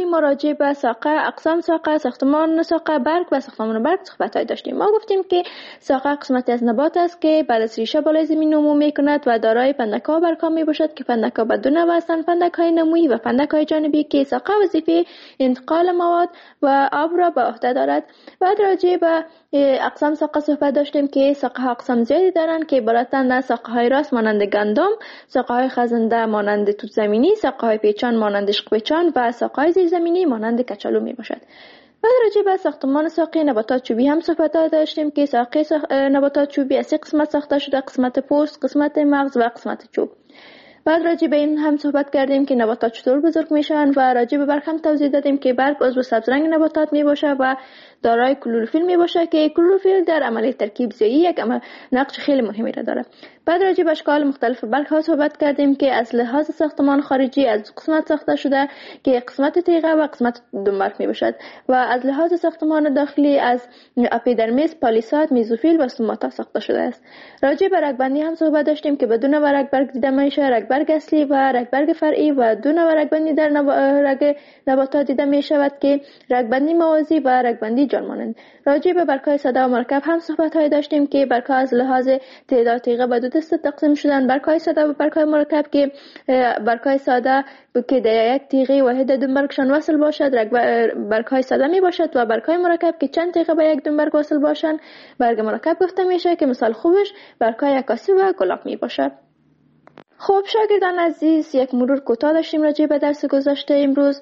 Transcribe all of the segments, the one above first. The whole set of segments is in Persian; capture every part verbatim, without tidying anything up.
ما راجع به ساقه، اقسام ساقه، ساختمان ساقه برگ و ساختمان برگ صحبت داشتیم. ما گفتیم که ساقه قسمتی از نبات است که بعد از ریشه بالای زمین نمو میکند و دارای پندک‌ها و برگ‌ها میباشد که پندک‌ها به دو نوع هستند: پندک‌های نمویی و پندک‌های جانبی که ساقه وظیفه انتقال مواد و آب را به عهده دارد. بعد راجع به اقسام ساقه صحبت داشتیم که ساقه ها اقسام زیادی دارند که عبارتند از ساقه های راست مانند گندم، ساقه های خزنده مانند توت زمینی، ساقه های پیچان مانند عشق پیچان و ساقه های زیرزمینی مانند کچالو می باشد. بعد راجع به ساختمان ساقه نباتات چوبی هم صحبت داشتیم که ساقه ساخ... نباتات چوبی از سه قسمت ساخته شده: قسمت پوست، قسمت مغز و قسمت چوب. بعد راجع به این هم صحبت کردیم که نباتات چطور بزرگ میشن و راجع به برگ هم توضیح دادیم که برگ عضو سبز رنگ نباتات می باشه و دارای کلروفیل می باشه که کلروفیل در عملیه ترکیب ضیایی یک نقش خیلی مهمی را داره. بعد راجع به اشکال مختلف برگ ها صحبت کردیم که از لحاظ ساختمان خارجی از قسمت ساخته شده که قسمت تیغه و قسمت دنبرگ می باشد و از لحاظ ساختمان داخلی از اپیدرمیس، پالیساد، میزوفیل و ستوماتا ساخته شده است. راجع به رگبندی هم صحبت داشتیم که بدون رگبرگ دیده میشه: رگبرگ اصلی و رگبرگ فرعی، و دو نوع رگبندی در نب... رگ نباتات دیده می شود که رگبندی موازی و رگبندی جان مانند. راجع به برگ‌های ساده و مرکب هم صحبت های داشتیم که برگ‌ها از لحاظ تعداد تیغه به دو دسته تقسیم شدن: برگ‌های ساده و برگ‌های مرکب که برگ‌های ساده که در یک تیغه واحد دنبرگشان وصل باشد برگ‌های ساده می باشد و برگ‌های مرکب که چند تیغه به یک دنبرگ وصل باشند برگ مرکب گفته میشه که مثال خوبش برگ‌های عکاسی و گلاب می باشد. خب شاگردان عزیز، یک مرور کوتاه داشتیم راجع به درس گذشته امروز.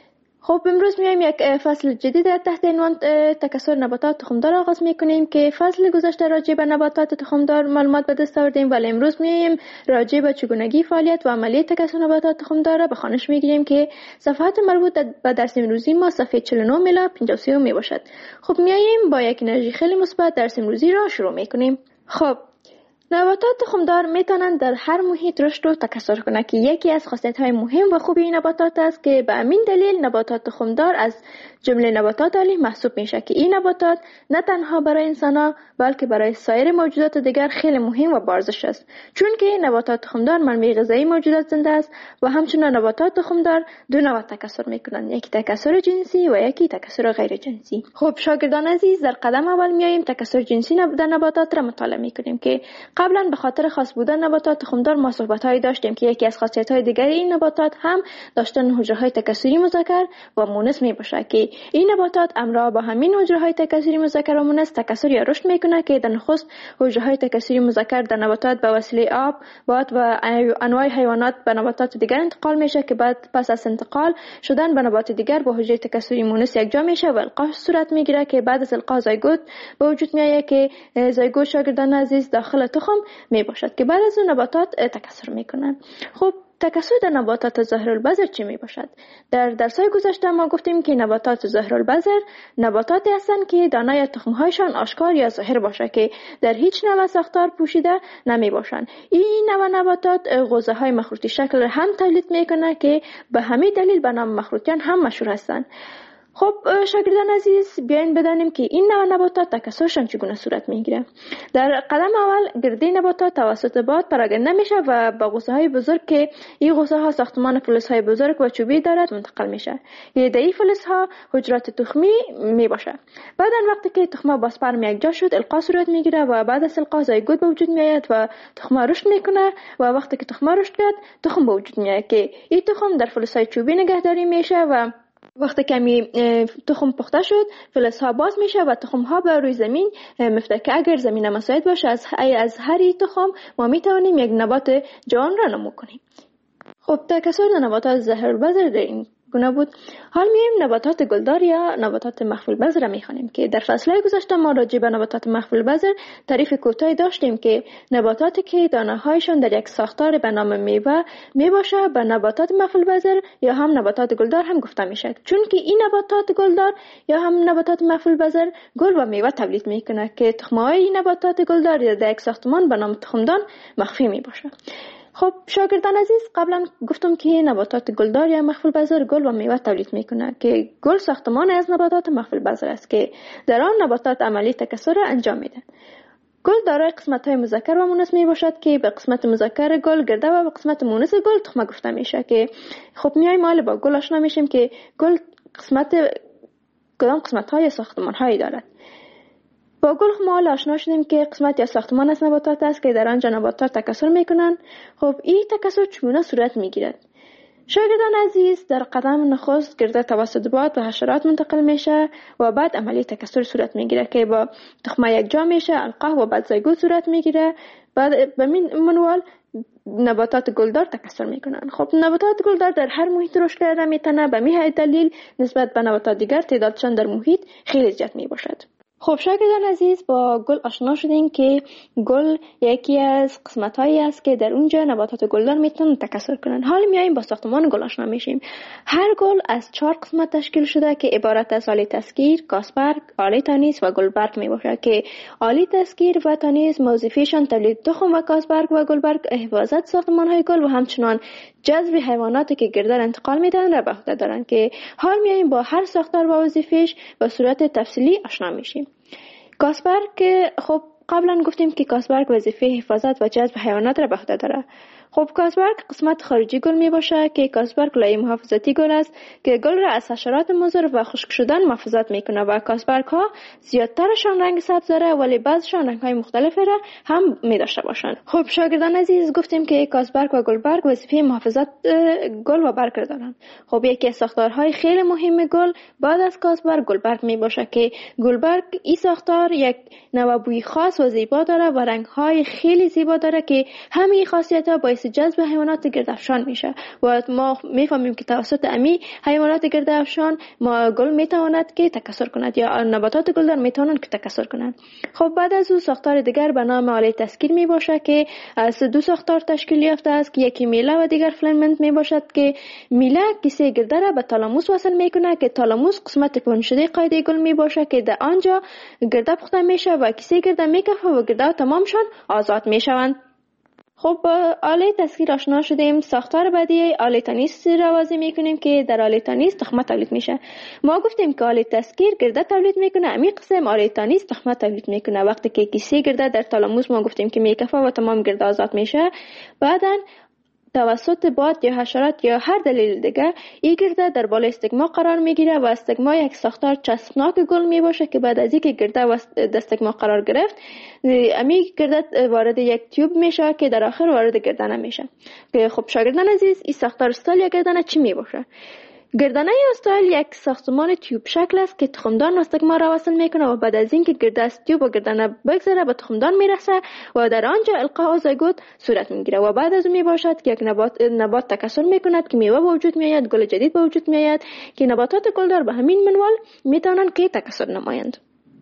خب امروز میایم یک فصل جدید در تحت عنوان تکثر نباتات تخمدار آغاز میکنیم که فصل گذشته راجع به نباتات تخمدار معلومات به دست آوردیم، ولی امروز میایم راجع به چگونگی فعالیت و عملیه تکثر نباتات تخمدار را به خوانش میگیریم که صفحات مربوط به درس امروزی ما صفحه چهل و نه الی پنجاه و سه می باشد. خب میایم با یک انرژی خیلی مثبت درس امروزی را شروع میکنیم. خب نباتات تخمدار میتونند در هر محیط رشد و تکثر کنند که یکی از خاصیت‌های مهم و خوبی این نباتات است که به همین دلیل نباتات تخمدار از جمله نباتات عالی محسوب میشه که این نباتات نه تنها برای انسان‌ها بلکه برای سایر موجودات دیگر خیلی مهم و بارزش است، چون که نباتات تخمدار منبع غذایی موجودات زنده است و همچنین نباتات تخمدار دو نوع تکثر میکنند: یکی تکثر جنسی و یکی تکثر غیر جنسی. خب شاگردان عزیز، در قدم اول میایم تکثر جنسی در نباتات را مطالعه میکنیم که قبلا به خاطر خاص بودن نباتات تخمدار ما صحبت‌هایی داشتیم که یکی از خاصیت‌های دیگر این نباتات هم داشتن حجره‌های تکثری مذکر و مؤنث میباشه که این نباتات همراه با همین حجره‌های تکثری مذکر و مؤنث تکثر یا رشد میکنه که در نخست حجره‌های تکثری مذکر در نباتات به وسیله آب، باد و انواع حیوانات به نباتات دیگر انتقال میشه که بعد پس از انتقال شدن به نبات دیگر با حجره تکثری مؤنث یکجا میشه و القاح صورت میگیره که بعد از القاح زایگوت به وجود میاد که زایگوت شاگردان عزیز داخل تخم می باشد که بعد از اون نباتات تکثر میکنن. خب تکثر در نباتات ظاهرالبذر چی می باشد؟ در درس‌های گذشته ما گفتیم که نباتات ظاهرالبذر نباتاتی هستند که دانه یا تخم‌هایشان آشکار یا ظاهر باشه که در هیچ نوع ساختار پوشیده نمی باشند. این نوع نباتات غوزه‌های مخروطی شکل هم تولید میکنه که به همین دلیل به نام مخروطیان هم مشهور هستند. خب شاگردان عزیز، بیاین بدانیم که این نوع نباتات تکثرشان چگونه صورت میگیره. در قدم اول گردی نباتات توسط باد پراگنده میشه و با غوزه های بزرگ که این غوزه ها ساختمان فلز های بزرگ و چوبی دارد منتقل میشه. گرده ای فلز ها حجرات تخمی می باشه. بعد وقتی که تخمه با سپرم یکجا شد القاح صورت میگیره و بعد از القاح زایگوت به وجود میاد و تخمه رشد میکنه و وقتی که تخمه رشد کرد تخم به وجود میاد که این تخم در فلز های چوبی نگهداری میشه و وقتی کمی تخم پخته شد فلز ها باز میشه و تخم ها به روی زمین میفته که اگر زمین مساعد باشه از از هر تخم ما میتونیم یک نبات جوان را نمو کنیم. خب تکثر نباتات ظاهرالبذر در این گونه بود. حال میایم نباتات گلدار یا نباتات مخفی البذر را میخوانیم که در فصلهای گذشته ما راجع به نباتات مخفی البذر تعریف کوتاهی داشتیم که نباتاتی که دانه هایشان در یک ساختار به نام میوه میباشه به نباتات مخفی البذر یا هم نباتات گلدار هم گفته میشه، چون که این نباتات گلدار یا هم نباتات مخفی البذر گل و میوه تولید میکنه که تخم‌های این نباتات گلدار در یک ساختمان به نام تخمدان مخفی میباشه. خب شاگردان عزیز، قبلا گفتم که نباتات گلدار یا مخفی البذر گل و میوه تولید میکنه که گل ساختمان از نباتات مخفی البذر است که در آن نباتات عملی تکثر انجام میده. گل دارای قسمت‌های مذکر و مؤنث میباشد که به قسمت مذکر گل گرده و به قسمت مؤنث گل تخمه گفته میشه که خب میایم حالا با گل آشنا میشیم که گل قسمت کدام قسمت های ساختمان هایی دارد. با گل ما آشنا شدیم که قسمت یا ساختمان از نباتات است که در آنجا نباتات تکثر میکنند. خب این تکثر چگونه صورت میگیرد؟ شاگردان عزیز، در قدم نخست گرده توسط باد و حشرات منتقل میشه و بعد عملی تکثر صورت میگیره که با تخمه یک جا میشه، القاح و بعد زایگوت صورت میگیره. بعد به این منوال نباتات گلدار تکثر میکنن. خب نباتات گلدار در هر محیط رشد کرده میتونه، به همین دلیل نسبت به نباتات دیگر تعدادشان در محیط خیلی زیاد میباشد. خب شاگردان عزیز، با گل آشنا شدیم که گل یکی از قسمت‌هایی است که در اونجا نباتات گلدار میتونن تکثر کنن. حالا میایم با ساختمان گل آشنا میشیم. هر گل از چهار قسمت تشکیل شده که عبارت از آله تسگیر، کاسبرگ، آله تانیس و گلبرگ میباشد که آله تسگیر و تانیس وظیفه‌شان تولید تخم و کاسبرگ و گلبرگ حفاظت ساختمان‌های گل و همچنان جذب حیواناتی که گردار انتقال میدن را به عهده دارند که حال میایم با هر ساختار و وظیفه‌اش به صورت تفصیلی آشنا میشیم. کاسبرگ، خب قبلا گفتیم که کاسبرگ وظیفه حفاظت و جذب حیوانات را به عهده داره. خب کاسبرگ قسمت خارجی گل می باشه که کاسبرگ لایه محافظتی گل است که گل را از حشرات مضر و خشک شدن محافظت میکنه و کاسبرگ ها زیادترشان رنگ سبز داره ولی بعضشان رنگ های مختلفی را هم می داشته باشند. خب شاگردان عزیز، گفتیم که کاسبرگ و گلبرگ وظیفه محافظت گل و برگ را دارند. خب یکی از ساختارهای خیلی مهم گل بعد از کاسبرگ گلبرگ می باشه که گلبرگ این ساختار یک نوع بوی خاص و زیبا داره و رنگ های خیلی زیبا داره که همین خاصیت ها باعث جذب حیوانات گردافشان میشه و ما میفهمیم که توسط امی حیوانات گردافشان ما گل میتواند که تکثر کند یا نباتات گلدار میتوانند که تکثر کنند. خب بعد از او ساختار دیگر به نام آله تسگیر می باشه که از دو ساختار تشکیل یافته است که یکی میله و دیگر فیلامنت می باشد که میله کیسه گرده را به تالاموس وصل میکنه که تالاموس قسمت پنجشده قاعده گل می باشه که در آنجا گرده پخته میشه و کیسه گرده میکفه و گرده تمامشان آزاد میشوند. خب با آله تسگیر آشنا شدیم. ساختار بعدی آله تانیس را واضح میکنیم که در آله تانیس تخمه تولید میشه. ما گفتیم که آله تسگیر گرده تولید میکنه، امی قسم آله تانیس تخمه تولید میکنه. وقتی که کیسه گرده در تالاموس ما گفتیم که میکفه و تمام گرده آزاد میشه، بعدن توسط باد یا حشرات یا هر دلیل دیگر این گرده در بالای استگما قرار میگیره و استگما یک ساختار چسبناک گل می باشه که بعد از اینکه گرده و استگما قرار گرفت، امی گرده وارد یک تیوب میشه که در آخر وارد گردنه میشه. که خب شاگردان عزیز، این ساختار استایل یا گردنه چی می باشه؟ گردنه استایل یک ساختمان تیوب شکل است که تخمدان استگما را وصل میکنه و بعد از اینکه گرده از تیوب و گردنه بگذره به تخمدان میرسه و در آنجا القاح و زایگوت صورت میگیره و بعد از اون میباشد که یک نبات نبات تکثر میکند که میوه به وجود میآید، گل جدید به وجود میآید که نباتات گلدار به همین منوال میتونن که تکثر نمایند.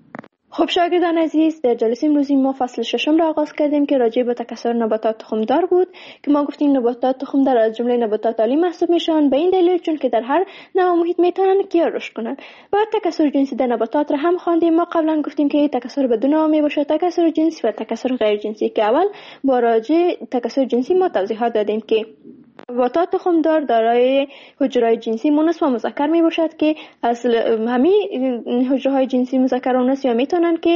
خب شاگردان عزیز، در جلسه امروزی ما فصل ششم را آغاز کردیم که راجع به تکثر نباتات تخمدار بود که ما گفتیم نباتات تخمدار از جمله نباتات عالی محسوب میشن به این دلیل چون که در هر نوع محیط میتونن که رشد کنن. بعد تکثر جنسی در نباتات را هم خواندیم. ما قبلا گفتیم که تکثر به دو نوع میباشه، تکثر جنسی و تکثر غیر جنسی، که اول با راجع تکثر جنسی ما توضیحات دادیم که نباتات تخمدار دارای حجره‌های جنسی مونس و مذکر می باشد که اصل همین حجره‌های جنسی مذکر و مونس یا میتونن که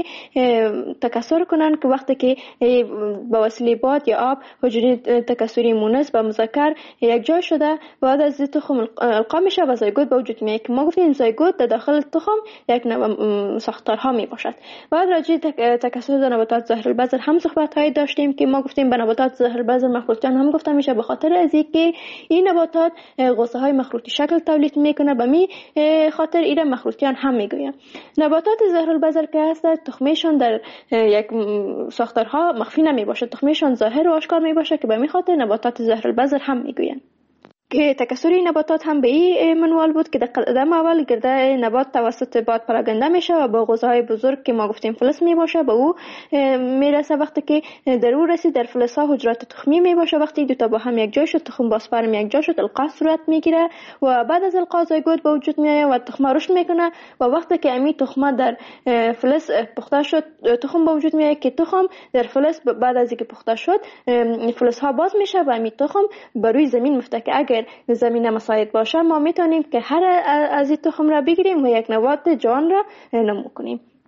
تکثر کنن که وقتی که با وسیله باد یا آب حجره تکثری مونس و مذکر یک جا شده بعد از تخم القا میشه و زایگوت به وجود میاد که ما گفتیم زایگوت در داخل تخم یک نوع ساختارها می باشد. بعد راجع تکثر در نباتات ظاهر البذر هم صحبت‌های داشتیم که ما گفتیم به نباتات ظاهر البذر مخروطیان هم گفته میشه به خاطر از که این نباتات غصه های مخروطی شکل تولید میکنه، به می خاطر ایره مخروطیان هم میگویم. نباتات ظاهر البذر که هست تخمشان در یک ساختارها مخفی نمی باشه، تخمشان ظاهر و آشکار می باشه که به می خاطر نباتات ظاهر البذر هم میگویم. که تکثر این نباتات هم به این منوال بود که در قدم اول گرده نبات توسط باد پراگنده میشه و با غوزه های بزرگ که ما گفتیم فلس می باشه به او میرسه. وقتی که در او رسید در فلس ها حجرات تخمی می باشه. وقتی دو تا با هم یک جای شد، تخم با سپرم یک جای شد، القاح صورت میگیره و بعد از القاح زایگوت به وجود میاد و تخم رشد میکنه و وقتی که امی تخم در فلس پخته شد تخم به وجود میاد که تخم در فلس بعد از اینکه پخته شد فلس ها باز میشه و امی تخم بر روی زمین میفته که اگر زمین مساعد باشه ما میتونیم که هر از این تخم را بگیریم و یک نبات جان را نمو کنیم.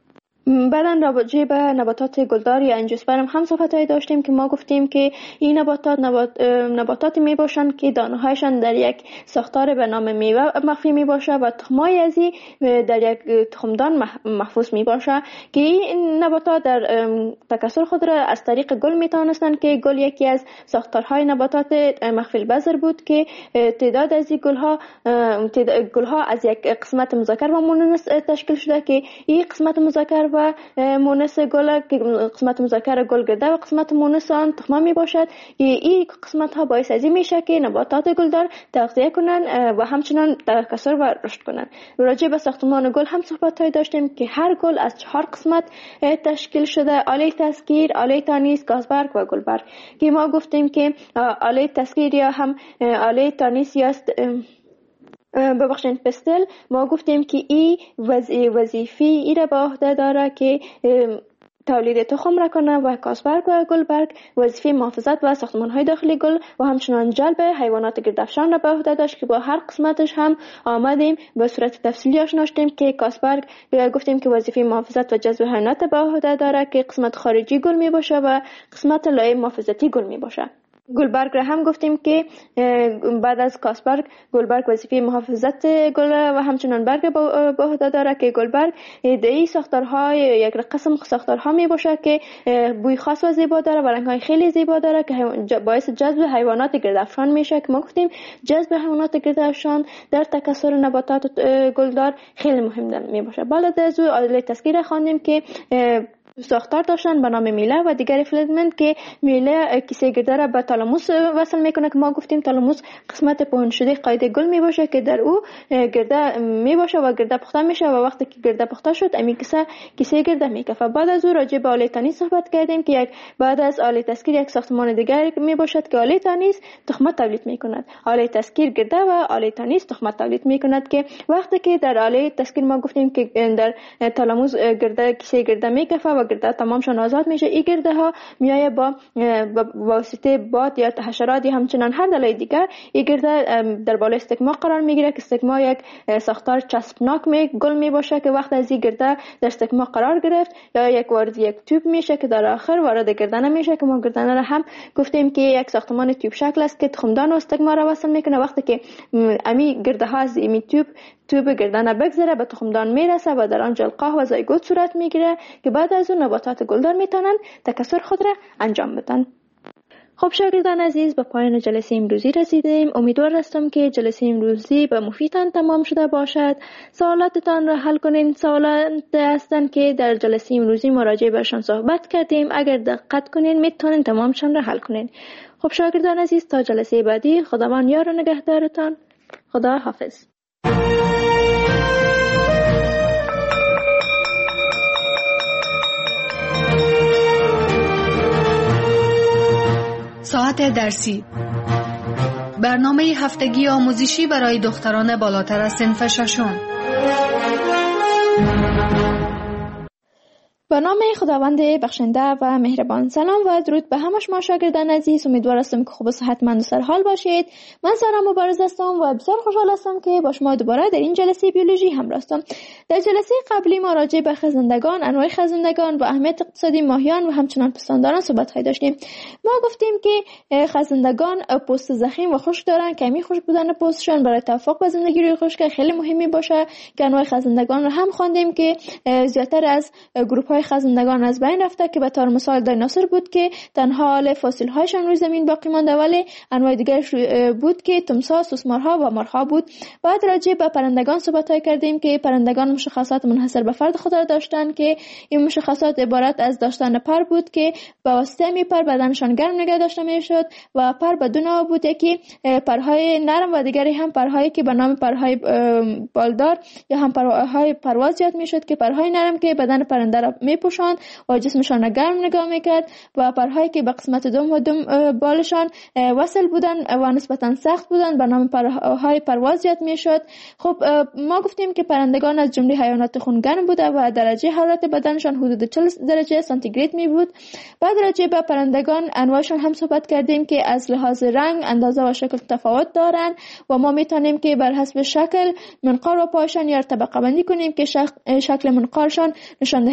بعدن راجع به نباتات گلدار یا انجیوسپرم هم صحبت‌هایی داشتیم که ما گفتیم که این نباتات نبات نباتاتی می باشند که دانه‌هایشان در یک ساختار به نام میوه مخفی می باشه و تخمای از این در یک تخمدان محفوظ می باشه که این نباتات در تکثر خود را از طریق گل می توانستند که گل یکی از ساختارهای نباتات مخفی البذر بود که تعداد از این گل‌ها گل‌ها از یک قسمت مذکر و مؤنث تشکیل شده که این قسمت مذکر و مؤنث گل که قسمت مذکر گل گرده و قسمت مؤنث آن تخمه می باشد. این قسمت ها باعث از این میشه که نباتات گلدار تغذیه کنن و همچنان تکثر و رشد کنن. راجع به ساختمان گل هم صحبت های داشتیم که هر گل از چهار قسمت تشکیل شده: آله تسکیر، آله تانیس، گازبرگ و گلبرگ. که ما گفتیم که آله تسکیر یا هم آله تانیس یا ببخشید پستل، ما گفتیم که این وظیفه ای را به عهده داره که تولید تخم را کنه و گازبرگ و گلبرگ وظیفه محافظت و ساختمان های داخلی گل و همچنان جلب حیوانات گردافشان را به عهده داشت که با هر قسمتش هم آمدیم به صورت تفصیلی آشنا شدیم. که گازبرگ گفتیم که وظیفه محافظت و جذب حیوانات به عهده داره که قسمت خارجی گل می باشه و قسمت لایه محافظتی گل می باشه. گلبرگ را هم گفتیم که بعد از گازبرگ گلبرگ وظیفه محافظت گل و همچنان برگ به عهده داره که گلبرگ ایده‌ای ساختارهای یک قسم ساختارها می باشه که بوی خاص و زیبا داره و رنگ‌های خیلی زیبا داره که باعث جذب حیوانات گردافشان میشه که ما گفتیم جذب حیوانات گردافشان در تکثر نباتات گلدار خیلی مهم می باشه. بعد از او آله تسکیر خواندیم که ساختار داشتن به نام میله و دیگر فیلمنت که میله کیسه گرده را به تالاموس وصل میکنه که ما گفتیم تالاموس قسمت پهن شده قاعده گل می باشه که در او گرده می باشه و گرده پخته میشه و وقتی که گرده پخته شد امی کیسه کیسه گرده میکفه. بعد از او راجع به آله تانیس صحبت کردیم که یک بعد از آله تسکیر یک ساختمان دیگر می باشد که آله تانیس تخمه تولید میکند. آله تسکیر گرده و آله تانیس تخمه تولید میکند که وقتی که در آله تسکیر ما گفتیم که در تالاموس گرده کیسه گرده میکفه و گرده تمامشان آزاد میشه. این گرده ها میایه با واسطه باد یا حشرات یا همچنان هر دلایل دیگر این گرده در بالای استکما قرار میگیره که استکما یک ساختار چسبناک می گل می باشه که وقت از این گرده در استکما قرار گرفت یا یک وارد یک توب میشه که در آخر وارد گردنه میشه که ما گردنه را هم گفتیم که یک ساختمان توب شکل است که تخمدان و استکما را وصل میکنه. وقتی که امی گرده ها از این توب توب گردنه بگذره به تخمدان میرسه و در آنجا القاح و زایگوت صورت میگیره که بعد از اون نباتات گلدار میتونن تکثر خود را انجام بدن. خب شاگردان عزیز، به پایان جلسه امروزی رسیدیم. امیدوار هستم که جلسه امروزی به مفیدتان تمام شده باشد. سوالاتتان را حل کنین. سوالات هستند که در جلسه امروزی مراجعه بهشان صحبت کردیم. اگر دقت کنین میتونین تمامشان را حل کنین. خب شاگردان عزیز، تا جلسه بعدی خداوند یار و نگهدارتان. خدا حافظ. ساعت درسی، برنامه هفتگی آموزشی برای دختران بالاتر از صنف ششم. با نام خداوند بخشنده و مهربان. سلام و درود به همه شما شاگردان عزیز. امیدوار هستم که خوب و صحتمند و سرحال باشید. من سارا مبارز هستم و بسیار خوشحال هستم که با شما دوباره در این جلسه بیولوژی همراه هستم. در جلسه قبلی ما راجع به خزندگان، انواع خزندگان و اهمیت اقتصادی ماهیان و همچنان پستانداران صحبت های داشتیم. ما گفتیم که خزندگان پوست ضخیم و خشک دارن که همین خشک بودن پوستشون برای توافق با زندگی روی خشک خیلی مهمی باشه که انواع خزندگان رو هم خواندیم که زیاتر از گروه خزندگان از بین رفته که به طور مثال دایناسور بود که تنها حال فسیل هایشان روی زمین باقی مانده، ولی انواع دیگر بود که تمساح، سوسمارها و مارها بود. بعد راجع به پرندگان صحبت های کردیم که پرندگان مشخصات منحصر به فرد خود را داشتند که این مشخصات عبارت از داشتن پر بود که به واسطه می پر بدنشان گرم نگه داشته میشد و پر بدون آب بود که پرهای نرم و دیگری هم پرهایی که به نام پرهای بالدار یا هم پرهای پرواز یاد میشد که پرهای نرم که بدن پرنده را میپوشاند و جسمشان را گرم نگاه میکرد و پرهایی که به قسمت دم و دم بالشان وصل بودن و نسبتا سخت بودن به نام پرهای پرواز یاد میشد. خب ما گفتیم که پرندگان از جمله حیوانات خونگرم بوده و درجه حرارت بدنشان حدود چهل درجه سانتیگراد می بود. بعد راجع به پرندگان انواعشان هم صحبت کردیم که از لحاظ رنگ، اندازه و شکل تفاوت دارند و ما میتونیم که بر حسب شکل منقار و پایشان یا طبقه بندی کنیم که شکل منقارشان نشان دهنده بود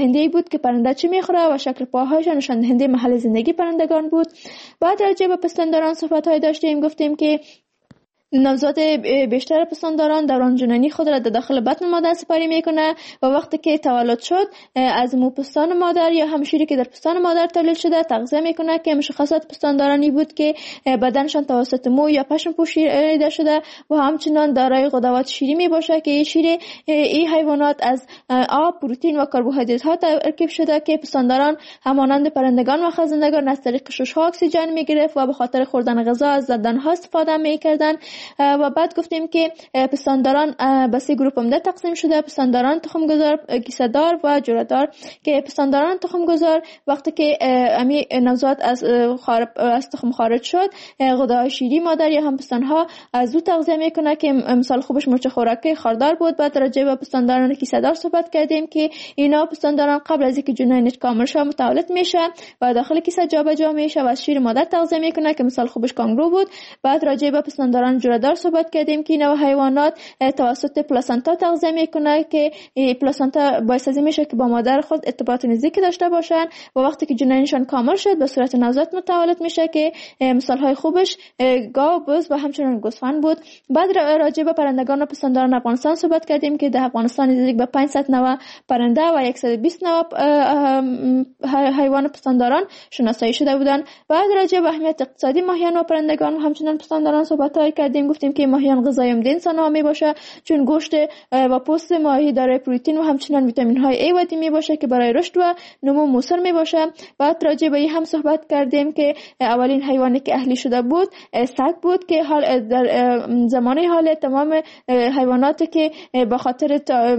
بود که پرنده چی میخوره و شکل پاهایش نشان دهنده محل زندگی پرندگان بود. بعد راجع به پستانداران صحبت‌های داشتیم، گفتیم که نوزاد بیشتر پستانداران دوران جنینی خود را در داخل بطن مادر سپری میکنه و وقتی که تولد شد از مو پستان مادر یا هم شیری که در پستان مادر تولید شده تغذیه میکنه، که مشخصات پستاندارانی بود که بدنشان توسط مو یا پشم پوشیده شده و همچنان دارای غدوات شیری می باشه که این شیر این حیوانات از آب، پروتئین و کربوهیدرات ها ترکیب شده که پستانداران همانند پرندگان و خزندگان از طریق شش ها اکسیژن میگرفت و به خاطر خوردن غذا از دندان ها استفاده میکردن. و بعد گفتیم که پستانداران به سه گروه عمده تقسیم شده: پستانداران تخمگذار، کیسه‌دار و جره‌دار. که پستانداران تخمگذار وقتی که امی نوزاد از خارج از تخم خارج شد، غده‌های شیری مادر یا هم پستانها از او تغذیه میکنه که مثال خوبش مرچ خوراکی خاردار بود. بعد راجع به پستانداران کیسه‌دار صحبت کردیم که اینا پستانداران قبل از اینکه جنینش کامل شه متولد میشه و داخل کیسه جابجا میشه و از شیر مادر تغذیه میکنه که مثال خوبش کانگرو بود. بعد راجع به پستانداران جره‌دار صحبت کردیم که اینا حیوانات توسط پلاسنتا تغذیه میکنه که پلاسنتا باعث از میشه که با مادر خود ارتباط نزدیکی داشته باشن و وقتی که جنینشان کامل شد به صورت نوزاد متولد میشه که مثال های خوبش گاو، بز و همچنین گوسفند بود. بعد راجع به پرندگان و پستانداران افغانستان صحبت کردیم که در افغانستان نزدیک به پانصد نوع پرنده و صد و بیست نوع حیوان پستانداران شناسایی شده بودند. بعد راجع به اهمیت اقتصادی ماهیان و پرندگان و همچنین پستانداران صحبت های کردیم. گفتیم که ماهیان غذای عمده انسان ها می باشه، چون گوشت و پوست ماهی دارای پروتئین و همچنین ویتامین های ای و دی می باشه که برای رشد و نمو موثر می باشه. بعد راجع به این هم صحبت کردیم که اولین حیوانی که اهلی شده بود سگ بود که حال در زمانه حال تمام حیواناتی که به خاطر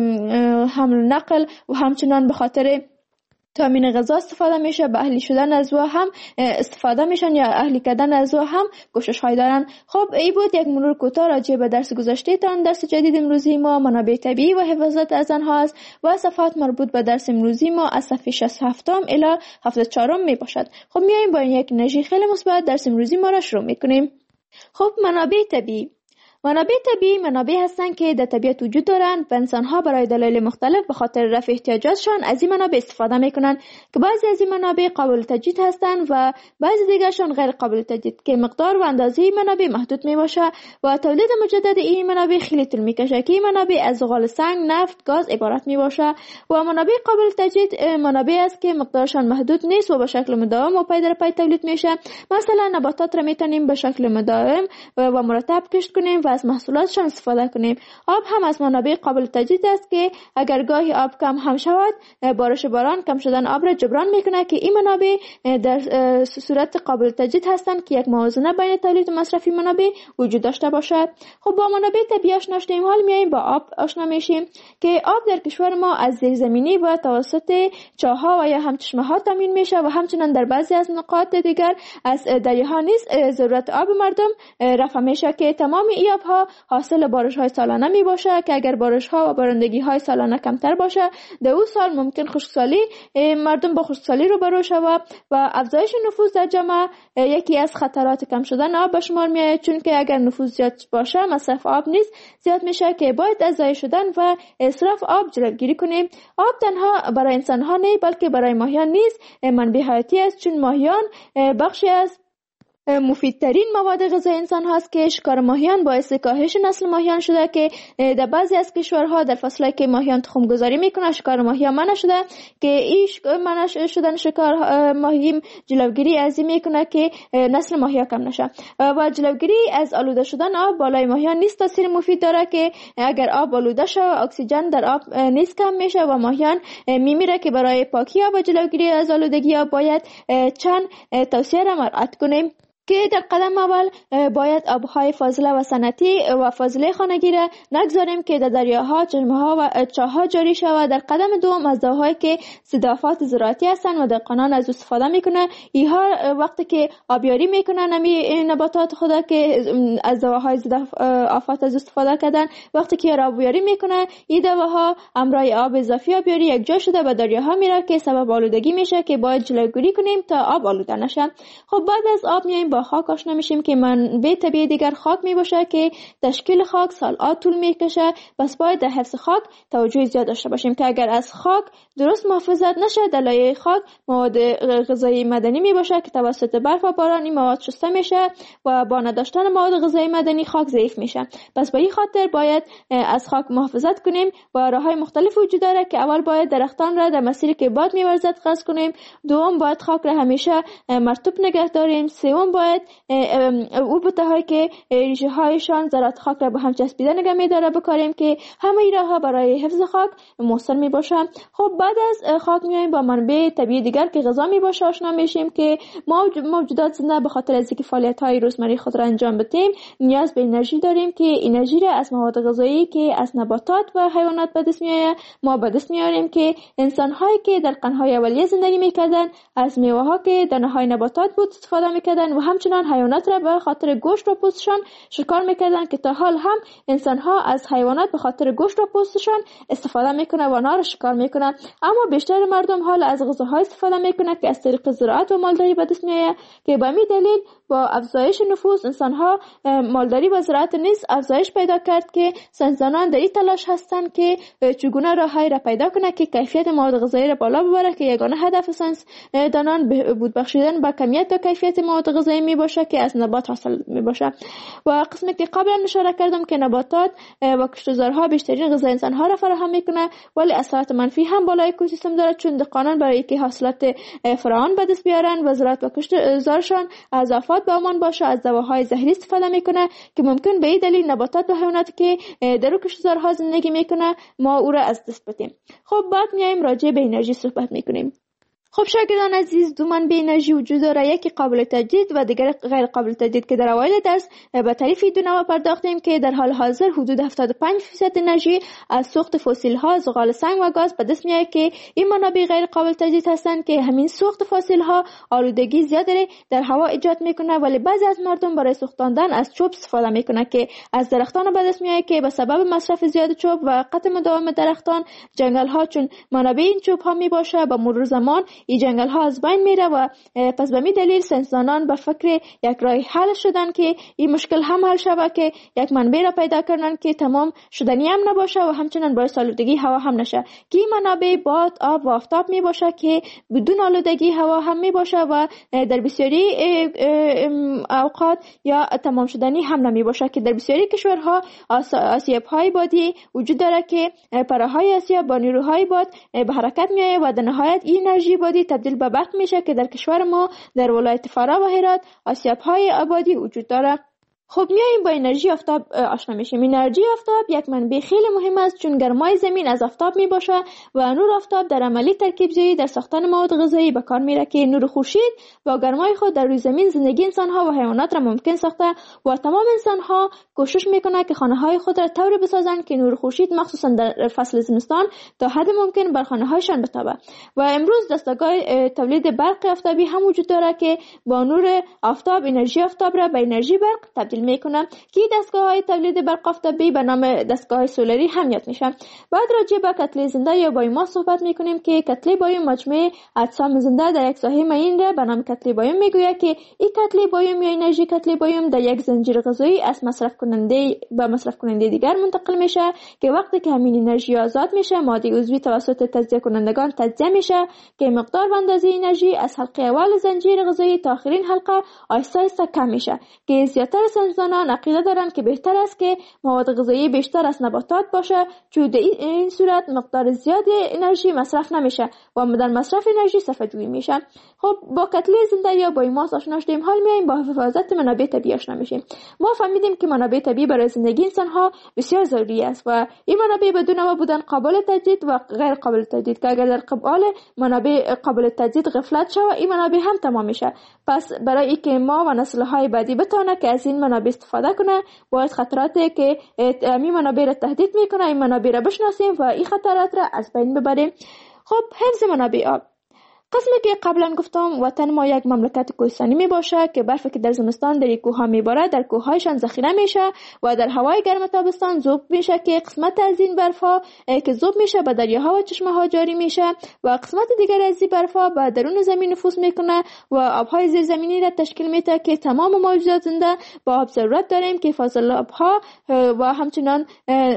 حمل نقل و همچنین به خاطر تامین غذا استفاده میشه، به اهلی شدن از او هم استفاده میشن یا اهلی کردن از او هم کوشش های دارن. خب این بود یک مرور کوتاه راجع به درس گذشته تان. درس جدید امروزی ما منابع طبیعی و حفاظت از آنها است و صفحات مربوط به درس امروزی ما از صفحه شصت و هفت الی هفتاد و چهار می باشد. خب میایم با یک انرژی خیلی مثبت درس امروزی ما را شروع میکنیم. خب منابع طبیعی منابع طبیعی منابع هستند که در طبیعت وجود دارند و انسان‌ها برای دلایل مختلف به خاطر رفع احتیاجاتشان از این منابع استفاده می‌کنند که بعضی از این منابع قابل تجدید هستند و بعضی دیگرشان غیر قابل تجدید که مقدار و اندازه این منابع محدود میباشه و تولید مجدد این منابع خیلی طول میکشه که این منابع از زغال سنگ، نفت، گاز عبارت میباشه و منابع قابل تجدید منابع است که مقدارشان محدود نیست و به شکل مداوم و پی در پی تولید میشه. مثلا نباتات را میتونیم به شکل مداوم و مرتب کشت کنیم و از محصولاتشان استفاده کنیم. آب هم از منابع قابل تجدید است که اگر گاهی آب کم هم شود، بارش باران کم شدن آب را جبران میکنه که این منابع در صورت قابل تجدید هستند که یک موازنه بین تولید و مصرف منابع وجود داشته باشد. خب با منابع طبیعی آشنا شدیم، حال میایم با آب آشنا میشیم که آب در کشور ما از زیرزمینی و توسط چاه‌ها و یا هم چشمه‌ها تامین میشه و همچنین در بعضی از نقاط دیگر از دریاها نیز ضرورت آب مردم رفع میشه که تمام این آبها حاصل بارش‌های سالانه می باشه که اگر بارش‌ها و بارندگی‌های سالانه کمتر باشه در اون سال ممکن خشکسالی مردم با خشکسالی روبرو شود و افزایش نفوذ در جامعه یکی از خطرات کم شدن آب به شمار میاد، چون که اگر نفوذ زیاد باشه مصرف آب نیز زیاد میشه که باید از ضایع شدن و اسراف آب جلوگیری کنیم. آب تنها برای انسان‌ها نه بلکه برای ماهیان نیز منبع حیاتی است، چون ماهیان بخشی از مفیدترین مواد غذایی انسان هاست که شکار ماهیان باعث کاهش نسل ماهیان شده که در بعضی از کشورها در فصلی که ماهیان تخم گذاری میکنه شکار ماهیان منع شده که این منع شدن شکار ماهی جلوگیری از این میکنه که نسل ماهیان کم نشه و جلوگیری از آلوده شدن آب بالای ماهیان نیست تاثیر مفید داره که اگر آب آلوده شه اکسیژن در آب نیز کم میشه و ماهیان میمیره که برای پاکی آب و جلوگیری از آلودگی آب باید چند توصیه را مراعات کنیم که در قدم اول باید آبهای فاضله و صنعتی و فاضله خانگی را نگذاریم که در دریاها، چشمه‌ها و چاه‌ها جاری شود. در قدم دوم از داهایی که ضدآفات زراعتی هستند و دهقانان از استفاده میکنه، اینها وقتی که آبیاری میکنن نمی نباتات خدا که از دواهای ضدآفات از استفاده کردن، وقتی که آبیاری میکنه این دواها همراه آب اضافی آبیاری یک جا شده به دریاها میره که سبب آلودگی میشه که باید جلوگیری کنیم تا آب آلوده نشه. خب بعد از آب میایم با خاک آشنا میشیم که منبع طبیعی دیگر خاک میباشه که تشکیل خاک سال‌ها طول میکشه. پس باید در حفظ خاک توجه زیاد داشته باشیم که اگر از خاک درست محافظت نشه، در لایه خاک مواد غذایی معدنی میباشه که توسط برف و باران این مواد شسته میشه و با نداشتن مواد غذایی معدنی خاک ضعیف میشه. پس به این خاطر باید از خاک محافظت کنیم و راههای مختلف وجود داره که اول باید درختان را در مسیری که باد میورزد قطع کنیم، دوم باید خاک را همیشه مرطوب نگه داریم، سوم باید او بوته‌هایی که ریشه هایشان ذرات خاک را به هم چسبیده نگه میداره بکاریم که همه این راهها برای حفظ خاک مؤثر میباشه. خب بعد از خاک میایم با منبع طبیعی دیگر که غذا میباشه آشنا میشیم که ما موجودات زنده به خاطر از اینکه فعالیت‌های روزمره خود را انجام بدیم نیاز به انرژی داریم که انرژی را از مواد غذایی که از نباتات و حیوانات به دست میآید ما به دست میاریم که انسان‌هایی که در قرن‌های اولیه زندگی میکردن از میوه‌ها که دانه‌های نباتات بود استفاده میکردن و همچنان حیوانات را به خاطر گوشت و پوستشان شکار میکردن که تا حال هم انسان‌ها از حیوانات به خاطر گوشت و پوستشان استفاده میکنه و آنها را شکار میکنه. اما بیشتر مردم حال از غذاهای استفاده میکنه که از طریق زراعت و مالداری به دست میآید که به همین دلیل با افزایش نفوس انسان‌ها مالداری و زراعت نیز افزایش پیدا کرد که ساینسدانان در این تلاش هستند که چگونه راههایی را پیدا کنه که کیفیت مواد غذایی را بالا ببره که یگانه هدف ساینسدانان بهبود بخشیدن به کمیت و کیفیت مواد غذایی می باشه که از نبات حاصل می باشه. و قسمی که قبلا اشاره کردم که نباتات و کشتزارها بیشترین غذای انسان‌ها را فراهم میکنه ولی اثرات منفی هم بالای اکوسیستم داره، چون دهقانان برای که حاصلات فراوان به دست بیارن و زراعت و کشتزارشان از آفات به امان باشه از دواهای زهری استفاده میکنه که ممکن به این دلیل نباتات و حیواناتی که در کشتزارها زندگی میکنه ما او را از دست بدیم. خب بعد میایم راجع به انرژی صحبت میکنیم. خب شاگردان عزیز، دو منبع انرژی وجود داره، یکی قابل تجدید و دیگر غیر قابل تجدید که در اوایل درس به تعریف دو نوع پرداختیم که در حال حاضر حدود هفتاد و پنج درصد انرژی از سوخت فسیل ها، زغال سنگ و گاز به دست میاد که این منابع غیر قابل تجدید هستند که همین سوخت فسیل ها آلودگی زیادی در هوا ایجاد میکنه. ولی بعضی از مردم برای سوختاندن از چوب استفاده میکنه که از درختان به دست میاد که به سبب مصرف زیاد چوب و قطع مداوم درختان جنگل ها چون منابع این چوب ها می باشه به مرور زمان این جنگل ها از بین میره و پس به می دلیل ساینسدانان به فکر یک راه حل شدن که این مشکل هم حل شود که یک منبع را پیدا کردن که تمام شدنی هم نباشه و همچنان باعث آلودگی هوا هم نشه که این منابع باد، آب و آفتاب می باشه که بدون آلودگی هوا هم می باشه و در بسیاری اوقات یا تمام شدنی هم نمی باشه که در بسیاری کشورها آسیاب های بادی وجود داره که پرههای آسیاب با نیروهای باد به حرکت می آید و در نهایت این انرژی بادی تبدیل به برق میشه که در کشور ما در ولایت فرا و هرات آسیاب های آبادی وجود داره. خب میایم با انرژی آفتاب آشنا میشیم. انرژی آفتاب یک منبع خیلی مهم است چون گرمای زمین از آفتاب میباشه و نور آفتاب در عملی ترکیب زایی در ساختن مواد غذایی به کار میره که نور خورشید با گرمای خود در روی زمین زندگی انسان ها و حیوانات را ممکن ساخته و تمام انسان ها کوشش میکنه که خانه های خود را طوری بسازند که نور خورشید مخصوصا در فصل زمستان تا حد ممکن بر خانه هایشان بتابه. و امروز دستگاه تولید برق آفتابی هم وجود داره که با نور آفتاب انرژی آفتاب را به انرژی برق تبدیل میکنه که دستگاه‌های تولید برق آفتابی به نام دستگاه سولری هم یاد میشن. بعد راجع به کتله زنده یا بایوماس صحبت میکنیم که کتله بایوم مجموعه اجسام زنده در یک ساحه معین را به نام کتله بایوم میگوید که این کتله بایوم یا انرژی کتله بایوم در یک زنجیر غذایی از مصرف کننده به مصرف کننده دیگر منتقل میشه که وقتی که همین انرژی آزاد میشه ماده عضوی توسط تجزیه کنندگان تجزیه میشه که مقدار و اندازه انرژی از حلقه اول زنجیر غذایی تا آخرین حلقه آهسته آهسته کم میشه که زیاتر ساینسدانان عقیده دارند که بهتر است که مواد غذایی بیشتر از نباتات باشه چون در این صورت مقدار زیادی انرژی مصرف نمیشه و در مصرف انرژی صرفه جویی میشه. خب با کتله زنده یا بایوماس آشنا شدیم، حال میایم با حفاظت منابع طبیعی آشنا میشیم. ما فهمیدیم که منابع طبیعی برای زندگی انسان ها بسیار ضروری است و این منابع بدون ما بودن قابل تجدید و غیر قابل تجدید که اگر در قبال منابع قابل تجدید غفلت شود این منابع هم تمام میشه. پس برای اینکه ما و نسل های بعدی بتونه که از این منابع استفاده کنه باید خطراتی که این منابع را تهدید میکنه این منابع را بشناسیم و این خطرات را از بین ببریم. خب حفظ منابع آب. قسمی که قبلا گفتم وطن ما یک مملکت کوهستانی می باشه که برفی که در زمستان در کوه می باره در کوههایشان ذخیره میشه و در هوای گرم تابستان ذوب میشه که قسمت از این برفا که ذوب میشه به دریاها و چشمه ها جاری میشه و قسمت دیگر از این برفا به درون زمین نفوذ میکنه و آبهای زیرزمینی را تشکیل میده که تمام موجودات زنده با آب ضرورت داریم که فاضلاب‌ها و همچنان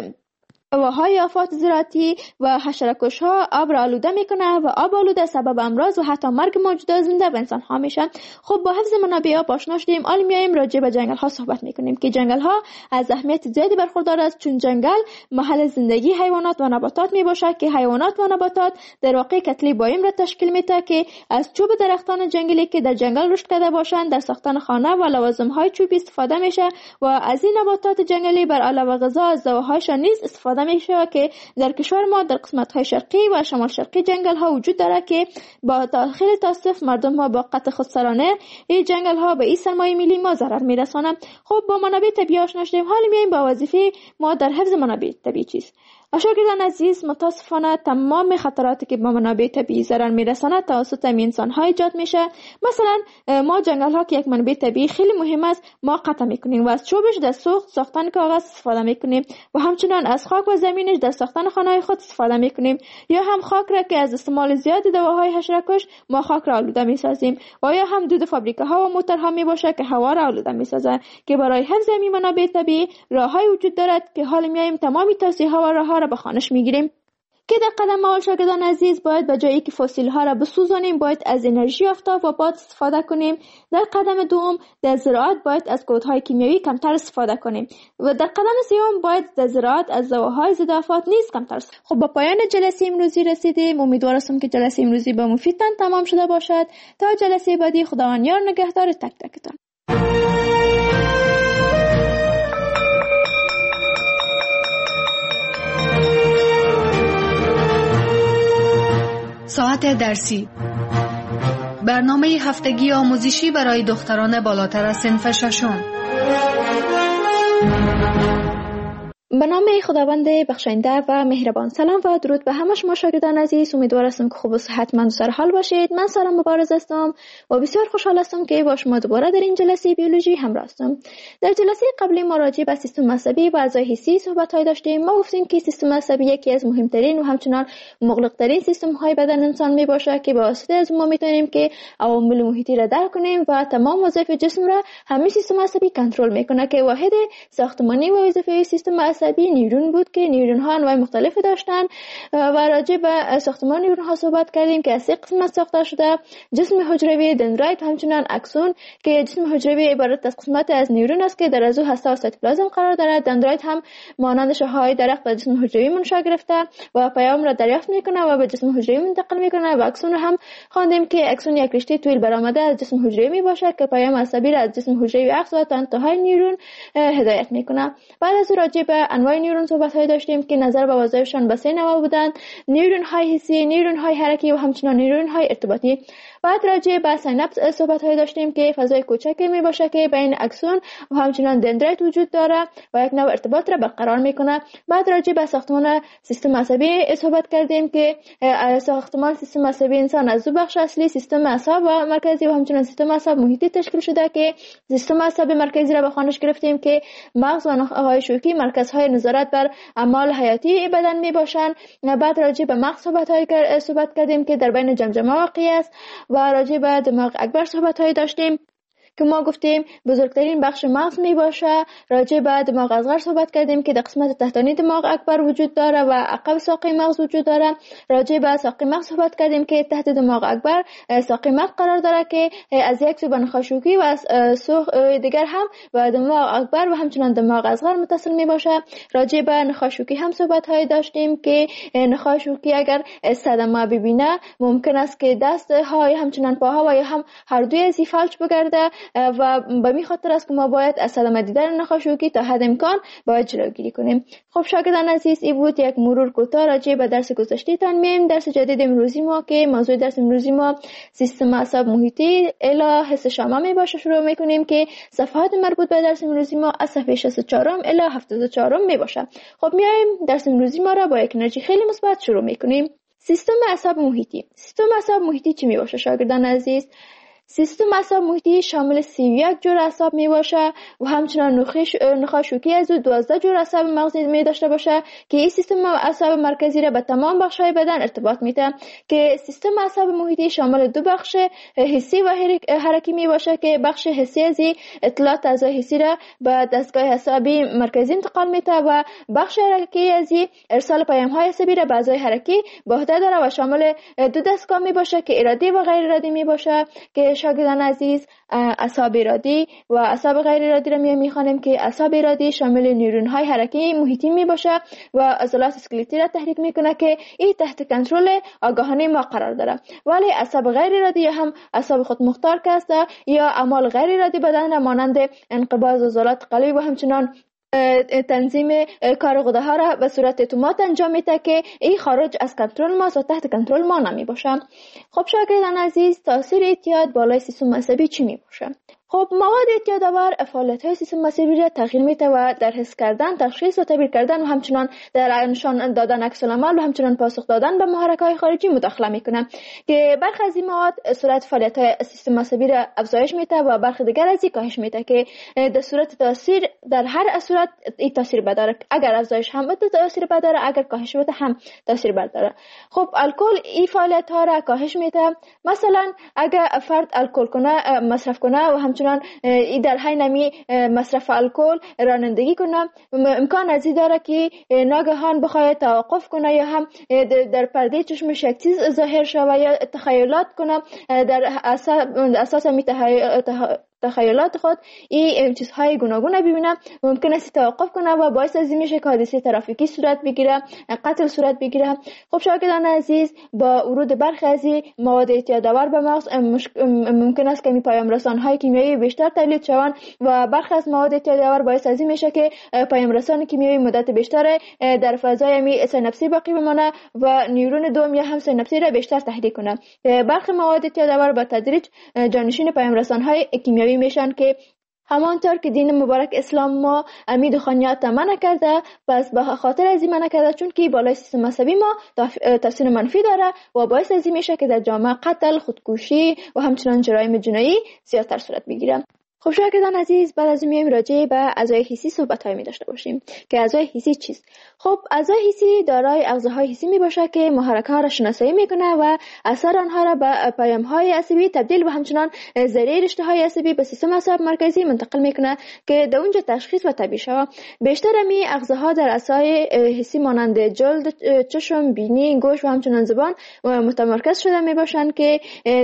و های آفات زراعتی و حشره‌کش ها آب را آلوده میکنه و آب آلوده سبب امراض و حتی مرگ موجودات زنده و انسان ها میشن. خب با حفظ منابع آب آشنا شدیم، حالا میایم راجع به جنگل ها صحبت میکنیم که جنگل ها از اهمیت زیادی برخوردار است، چون جنگل محل زندگی حیوانات و نباتات میباشه که حیوانات و نباتات در واقع کتله بایم را تشکیل میده که از چوب درختان جنگلی که در جنگل رشد کرده باشند در ساختن خانه و لوازم های چوبی استفاده میشه و از این نباتات جنگلی بر علاوه غذا از دواهایشان نیز استفاده میشه که در کشور ما در قسمت های شرقی و شمال شرقی جنگل ها وجود داره که با خیلی تاسف مردم ها با قطع خودسرانه این جنگل ها به این سرمایه ملی ما ضرر میرسانند. خب با منابع طبیعی آشنا شدیم، حالا میایم با وظیفه ما در حفظ منابع طبیعی چیست. شاگردان عزیز، متاسفانه تمام خطراتی که با منابع طبیعی ضرر میرساند توسط انسان ها ایجاد میشه. مثلا ما جنگل ها که یک منبع طبیعی خیلی مهم است ما قطع میکنیم و از چوبش در سوخت ساختن کاغذ استفاده میکنیم و همچنان از خاک و زمینش در ساختن خانه خود استفاده میکنیم، یا هم خاک را که از استعمال زیاد دواهای حشره‌کش ما خاک را آلوده میسازیم، و یا هم دود فابریکه ها و موتورها میباشه که هوا را آلوده میسازه. که برای حفظ این منابع طبیعی راههای وجود دارد که حالا میایم تمامی توصیه ها و راه را به خوانش میگیریم. که در قدم اول شاگردان عزیز باید به جایی که فسیل ها را بسوزانیم باید از انرژی آفتاب و باد استفاده کنیم. در قدم دوم در زراعت باید از کودهای کیمیایی کمتر استفاده کنیم و در قدم سوم باید در زراعت از دواهای ضد آفات نیز کمتر استفاده. خب با پایان جلسه امروزی رسیدیم. امیدوارم که جلسه امروزی با مفیدتان تمام شده باشد. تا جلسه بعدی خداوند یار نگهدار تک تکتان. ساعت درسی، برنامه هفتگی آموزشی برای دختران بالاتر از صنف ششم. به نام خداوند بخشنده و مهربان. سلام و درود به همه شما شاگردان عزیز. امیدوار هستم که خوب و صحتمند و سر حال باشید. من سارا مبارز هستم و بسیار خوشحال هستم که با شما دوباره در این جلسه بیولوژی همراه هستم. در جلسه قبلی ما راجع به سیستم عصبی و اعضای حسی صحبت‌های داشتیم. ما گفتیم که سیستم عصبی یکی از مهمترین و همچنان مغلق‌ترین سیستم‌های بدن انسان میباشه که با واسطه از ما میتونیم که عوامل محیطی را درک کنیم و تمام وظایف جسم را همین سیستم عصبی کنترل میکنه که واحد ساختمانی و وظیفه سیستم عصبی نیورون بود که نیورون ها انواع مختلفی داشتن و راجع به ساختمان نیورون ها صحبت کردیم که از سه قسمت ساخته شده: جسم حجروی، دندرایت، همچنان اکسون. که جسم حجروی عبارت از قسمت از نیورون است که در عضو هسته و سایتوپلازم قرار دارد. دندرایت هم مانند شاخه‌های درخت به جسم حجروی منشأ گرفته و پیام را دریافت میکنه و به جسم حجروی منتقل میکنه. و اکسون هم خواندیم که اکسون یک رشته طویل برآمده از جسم حجروی میباشه که پیام عصبی را از جسم حجروی عکس و تا انتهای نیورون هدایت میکنه. بعد از راجع به انواع نیورون صحبت های داشتیم که نظر به وظایفشان به سه نوع بودند: نیورون های حسی، نیورون های حرکی و همچنان نیورون های ارتباطی. بعد راجع به سیناپس صحبت های داشتیم که فضای کوچکی می باشه که بین اکسون و همچنان دندرایت وجود داره و یک نوع ارتباط را برقرار میکنه. بعد راجع به ساختمان سیستم عصبی صحبت کردیم که ساختمان سیستم عصبی انسان از دو بخش اصلی: سیستم اعصاب و مرکزی و همچنان سیستم اعصاب محیطی تشکیل شده که سیستم اعصاب مرکزی را به خوانش گرفتیم که مغز و نخاع شوکی مرکزهای نظارت بر اعمال حیاتی بدن می باشند. بعد راجع به مغز صحبت های صحبت کردیم که در بین جمجمه واقع است و راجع به دماغ اکبر صحبت های داشتیم که ما گفتیم بزرگترین بخش مغز می باشه. راجع به دماغ اصغر صحبت کردیم که در قسمت تحتانی دماغ اکبر وجود داره و عقب ساقه مغز وجود داره. راجع به ساقه مغز صحبت کردیم که تحت دماغ اکبر ساقه مغز قرار داره که از یک سو به نخاع شوکی و از سو دیگر هم به دماغ اکبر و همچنان دماغ اصغر متصل می باشه. راجع به نخاع شوکی هم صحبت های داشتیم که نخاع شوکی اگر صدمه ببینه ممکن است که دست های همچنان پاها و یا هم هر دوی از فلج بگرده و به می خاطر است که ما باید از صدمه دیدن نخاع شوکی تا حد امکان باید جلوگیری کنیم. خب شاگردان عزیز، این بود یک مرور کوتاه راجع به درس گذشته تان. میم درس جدید امروزی ما که موضوع درس امروزی ما سیستم اعصاب محیطی الی حس شامه می باشه شروع می کنیم که صفحات مربوط به درس امروزی ما از صفحه شصت و چهار الی هفتاد و چهار می باشه. خب میایم درس امروزی ما را با یک انرژی خیلی مثبت شروع می کنیم. سیستم اعصاب محیطی. سیستم اعصاب محیطی چی می باشه شاگردان عزیز؟ سیستم اعصاب محیطی شامل سی و یک جور اعصاب می باشه و همچنان نخاع شوکی از دوازده جور اعصاب مغزی می داشته باشه که این سیستم اعصاب مرکزی را به تمام بخش‌های بدن ارتباط میده که سیستم اعصاب محیطی شامل دو بخش حسی و حرکی می باشه که بخش حسی از اطلاعات اعضای حسی را به دستگاه عصبی مرکزی انتقال میده و بخش حرکی از ارسال پیام‌های عصبی را به اعضای حرکی به عهده داره و شامل دو دستگاه می باشه که ارادی و غیر ارادی می باشه که شاگردان عزیز اعصاب ارادی و اعصاب غیر ارادی را می‌خوانیم که اعصاب ارادی شامل نیورون‌های حرکتی محیطی میباشه و عضلات اسکلتی را تحریک میکنه که این تحت کنترل آگاهانه ما قرار داره. ولی اعصاب غیر ارادی هم اعصاب خود مختار که است یا اعمال غیر ارادی بدن را مانند انقباض عضلات قلبی و همچنان تنظیم کار غده ها را به صورت اتومات انجام میده که این خارج از کنترل ما و تحت کنترل ما نمی باشه. خب شاگردان عزیز، تاثیر اعتیاد بالای سیستم عصبی چی می باشه؟ خب مواد اعتیادآور فعالیت‌های سیستم عصبی را تغییر میده و در حس کردن، تشخیص و تعبیر کردن و همچنان در نشان دادن عکس العمل و همچنان پاسخ دادن به محرک‌های خارجی مداخله میکنه که برخی از این مواد سرعت فعالیت‌های سیستم عصبی را افزایش میده و برخی دیگر از این کاهش میده که در صورت تاثیر در هر صورت این تاثیر بداره. اگر افزایش هم بده تاثیر بداره، اگر کاهش بده هم تاثیر بداره. خب الکل این فعالیت‌ها را کاهش میده. مثلا اگر فرد الکل کنه مصرف کنه و همچنان ای در حین نمی مصرف الکل رانندگی کنه، امکان از این داره که ناگهان بخواد توقف کنه یا هم در پرده چشمش یک چیز ظاهر شود یا تخیلات کنه در اساس می تخیلات خود این چیزهای گوناگون ببینه، ممکن است توقف کنه و باعث از این میشه که حادثه ترافیکی صورت بگیره، قتل صورت بگیره. خب شاگردان عزیز، با ورود برخی از مواد اعتیادآور به مغز ممکن است که پیام رسان‌های کیمیایی بیشتر تولید شوند و برخی از مواد اعتیادآور باعث از این میشه که پیام رسان کیمیایی مدت بیشتر در فضای می سیناپسی باقی بمانه و نیورون دوم یا هم سیناپسی را بیشتر تحریک کنه. برخی مواد اعتیادآور با تدریج جانشین پیام رسان‌های کیمیایی میشن که همانطور که دین مبارک اسلام ما امید و خانیات منع کرده، پس به خاطر از این منع کرده چون که بالای سیستم عصبی ما تاثیر منفی داره و باعث از این میشه که در جامعه قتل، خودکشی و همچنان جرایم جنایی زیادتر صورت بگیره. خب شاگردان عزیز، بعد از این میایم راجع به اعضای حسی صحبت‌های می داشته باشیم که اعضای حسی چیست؟ خب اعضای حسی دارای اغزاهای حسی می باشه که محرک‌ها را شناسایی میکنه و اثر آنها را به پیام‌های عصبی تبدیل و همچنان ذریعه رشته‌های عصبی به سیستم عصب مرکزی منتقل میکنه که در اونجا تشخیص و تعبیر شود. بیشتر می اغزاها در اعضای حسی مانند جلد، چشم، بینی، گوش و همچنان زبان متمرکز شده می باشند که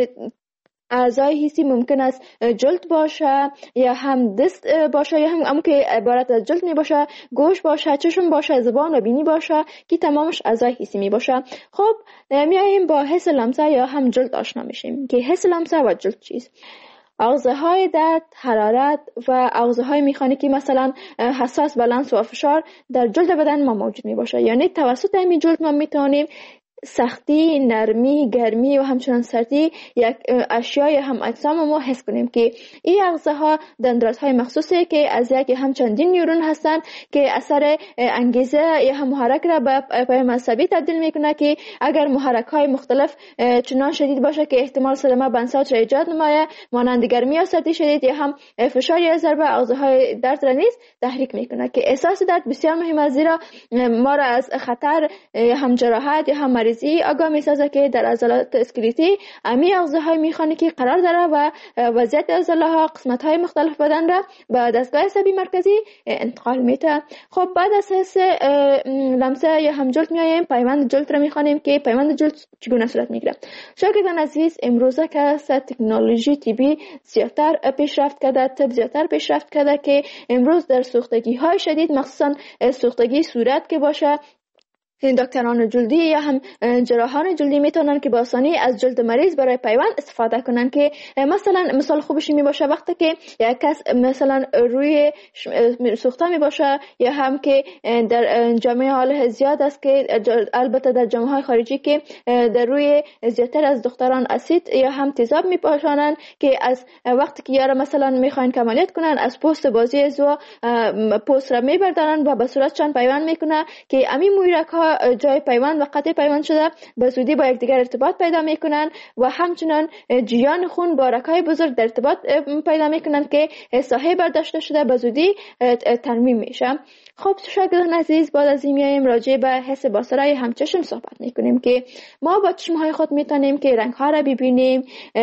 اعضای حسی ممکن است جلد باشه یا هم دست باشه یا هم همون که عبارت از جلد می باشه، گوش باشه، چشم باشه، زبان و بینی باشه که تمامش اعضای حسی می باشه. خب میایم با حس لمسه یا هم جلد آشنا میشیم که حس لمسه و جلد چیست. اغزاهای درد، حرارت و اغزاهای مکانیکی مثلا حساس به لمس و فشار در جلد بدن ما موجود می باشه. یعنی توسط همین جلد ما میتونیم سختی، نرمی، گرمی و همچنان سردی یک اشیای هم اجسام ما حس کنیم که این اغزاها دندانهای مخصوصی که از یک هم چندین نیورون هستند که اثر انگیزه یا هم محرک را به پیام عصبی تبدیل میکنه که اگر محرک های مختلف چنان شدید باشه که احتمال صدمه بنساج را ایجاد نمایه، مانند گرمی یا سردی شدید یا هم فشار یا ضربه، اغزاهای درد را نیز تحریک میکنه که احساس درد بسیار مهم است، زیرا ما را از خطر یا هم جراحت یا هم مریضی آگاه میسازه که در عضلات اسکلتی امی اغزاهای میخانیکی قرار داره و وضعیت عضله‌ها قسمت‌های مختلف بدن را به دستگاه عصبی مرکزی انتقال میده. خب بعد از حس لمسه یا هم جلد میایم پیوند جلد را میخوانیم که پیوند جلد چگونه صورت میگیره. شاگردان عزیز، امروزه که تکنولوژی طبی زیادتر پیشرفت کرده، طب زیادتر پیشرفت کرده که امروز در سوختگی‌های شدید مخصوصا سوختگی صورت که باشه، دکتران جلدی یا هم جراحان جلدی میتونن که با آسانی از جلد مریض برای پیوند استفاده کنن که مثلا مثال خوبش می باشه وقتی که یک کس مثلا روی سوخته می باشه یا هم که در جامعه حال زیاد است که البته در جامعه های خارجی که در روی زیادتر از دختران اسید یا هم تیزاب می پاشانن که از وقتی که یارا مثلا میخواین که عملیات کنن از پوست بازی زو پوست را میبردارن و به صورت چند پیوند میکنه که امی مویرک ها ها جای پیوند و قطع پیوند شده به زودی با یکدیگر ارتباط پیدا میکنن و همچنان جریان خون با رگ‌های بزرگ در ارتباط پیدا میکنن که ساحه برداشته شده به زودی ترمیم میشه. خب شاگردان عزیز، بعد از این میایم راجع به حس بصری همچشم صحبت میکنیم که ما با چشمهای خود میتونیم که رنگ ها را ببینیم،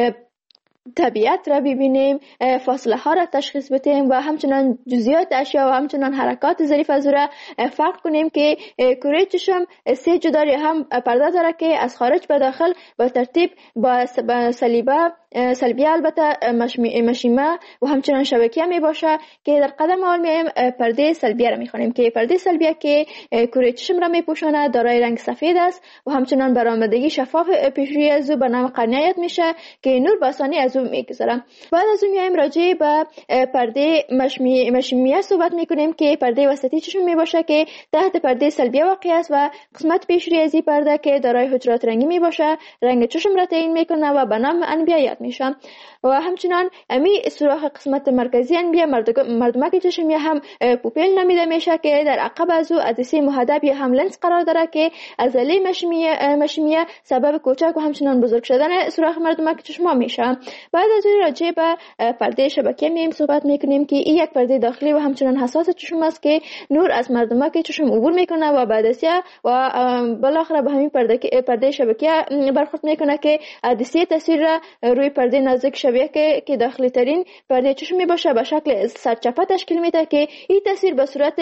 طبیعت را ببینیم، فاصله ها را تشخیص بدیم و همچنان جزئیات اشیا و همچنان حرکات ظریف از را فرق کنیم که کره چشم سه جدار هم پرده داره که از خارج به داخل با ترتیب با صلیبه سلبیه البته مشیمه و همچنان شبکیه می باشه که در قدم اول میایم پرده سلبیه را میخوانیم که پرده سلبیه که کره چشم را میپوشاند دارای رنگ سفید است و همچنان برآمدگی شفاف پیشروی از او به نام قرنیه میشه که نور به آسانی از او میگذره. بعد از اون میایم راجع به پرده مشیمیه صحبت میکنیم که پرده وسطی چشم میباشه که تحت پرده سلبیه واقع است و قسمت پیشروی از این پرده که دارای حجرات رنگی میباشه رنگ چشم را تعیین میکنه و به نام انبیه میشم و همچنان امی سوراخ قسمت مرکزی انبیه مردمک چشمی هم پوپیل نامیده میشه که در عقب از او عدسه محدب یا هم لنز قرار داره که عضله مشیمیه مشیمیه سبب کوچک و همچنان بزرگ شدن سوراخ مردمک چشم میشه. بعد از اون راجع به پرده شبکیه میم صحبت میکنیم که این یک پرده داخلی و همچنان حساس چشم است که نور از مردمک چشم عبور میکنه و بعد از و بالاخره به همین پرده پرده شبکیه برخورد میکنه که عدسه تصویر را روی پرده نازک شبیه که که داخلی ترین پرده چشم می باشه به شکل سرچپه تشکیل میده که این تصویر به صورت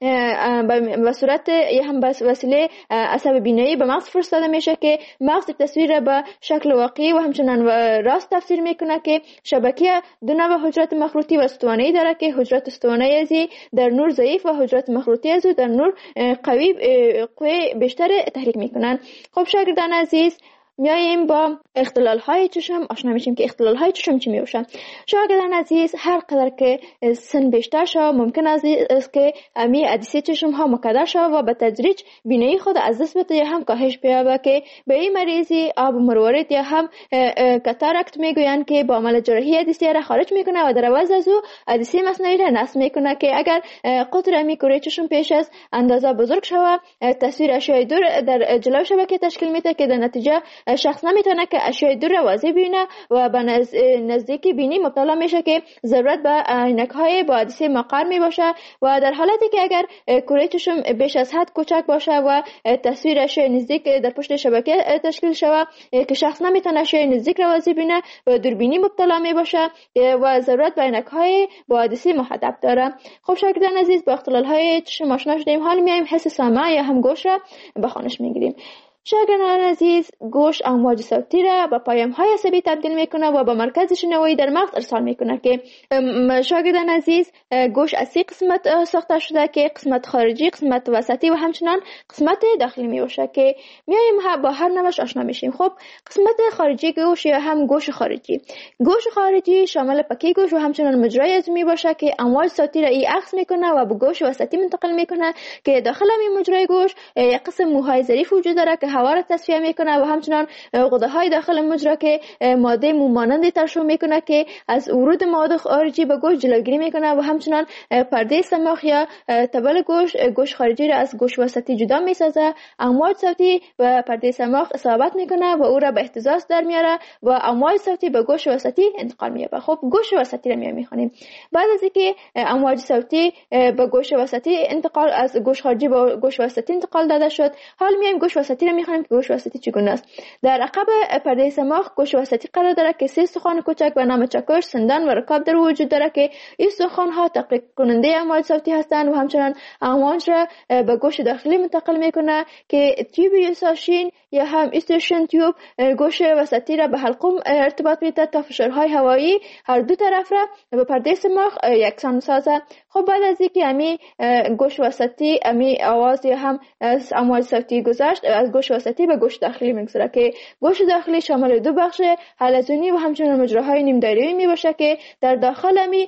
به صورت یا هم به وسیله عصب بینایی به مغز فرستاده میشه که مغز تصویر را به شکل واقعی و همچنان راست تفسیر میکنه که شبکیه دو نوع حجرات مخروطی و استوانه‌ای داره که حجرات استوانه‌ای ازی در نور ضعیف و حجرات مخروطی ازو در نور قوی قوی بیشتر تحریک میکنن. خب شاگردان عزیز، میاییم با اختلال های چشم آشنا میشیم که اختلال های چشم چی میوشن. شاگردان عزیز، هر قدر که سن بیشتر شد ممکن است که امی عدسه چشم ها مکدر شد و به تدریج بینایی خود از دست بده یا هم کاهش بیابه که به این مریضی آب مروارید یا هم کاتاراکت میگویند که با عمل جراحی عدسه را خارج میکنه و در عوض از او عدسه مصنوعی را نصب میکنه که اگر قطر امی کره چشم پیش از اندازه بزرگ شود تصویر اشیاء دور در جلوی شبکه تشکیل میده که در نتیجه شخص نمیتونه که اشیاء دور را واضح ببینه و به نزدیکی بینی مبتلا میشه که ضرورت به عینک های با عدسه مقر می باشه و در حالتی که اگر کره چشم بیش از حد کوچک باشه و تصویر اشیاء نزدیک در پشت شبکه تشکیل شود که شخص نمیتونه اشیاء نزدیک را واضح ببینه و دوربینی مبتلا می باشه و ضرورت به عینک های با عدسه محدب داره. خب شاگردان عزیز، با اختلال های چشم آشنا شدیم. حال میایم حس سمع یا هم گوش را به خوانش میگیریم. شاگردان عزیز، گوش امواج صوتی را به پیام های عصبی تبدیل میکنه و به مرکز شنوایی در مغز ارسال میکنه که شاگردان عزیز، گوش از سی قسمت ساخته شده که قسمت خارجی، قسمت وسطی و همچنان قسمت داخلی میوشه که میایم با هر نوش آشنا میشیم. خب قسمت خارجی گوش یا هم گوش خارجی گوش خارجی شامل پکی گوش و همچنان مجرای از میباشه که امواج صوتی را ای عکس میکنه و به گوش وسطی منتقل میکنه که داخل این مجرای گوش یک قسم موهای ظریف وجود داره که هوا را تصفیه میکنه و همچنان غده های داخل مجرا که ماده مو مانند ترشح میکنه که از ورود مواد خارجی به گوش جلوگیری میکنه و همچنان پرده سماخ یا تبل گوش گوش خارجی را از گوش وسطی جدا میسازه. امواج صوتی و پرده سماخ اصابت میکنه و او را به اهتزاز در میاره و امواج صوتی به گوش وسطی انتقال مییابه. خب گوش وسطی را میخوانیم. بعد از اینکه امواج صوتی به گوش وسطی انتقال از گوش خارجی به گوش وسطی انتقال داده شد، حال میایم گوش وسطی را میخوانیم که گوش وسطی چگونه است. در عقب پرده سماخ گوش وسطی قرار داره که سه استخوان کوچک به نام چکش، سندان و رکاب در وجود داره که این استخوان ها تحقیق کننده امواج صوتی هستند و همچنان امواج را به گوش داخلی منتقل میکنه که تیوب یوساشین یا هم استیشن تیوب گوش وسطی را به حلقوم ارتباط میده تا فشارهای هوایی هر دو طرف را به پرده سماخ یکسان سازه. خب بعد از اینکه امی گوش وسطی امی آواز یا هم از امواج صوتی گذشت، از گوش وسطی به گوش داخلی میگذره که گوش داخلی شامل دو بخش حلزونی و همچنان مجراهای نیم دایره‌ای میباشه که در داخل امی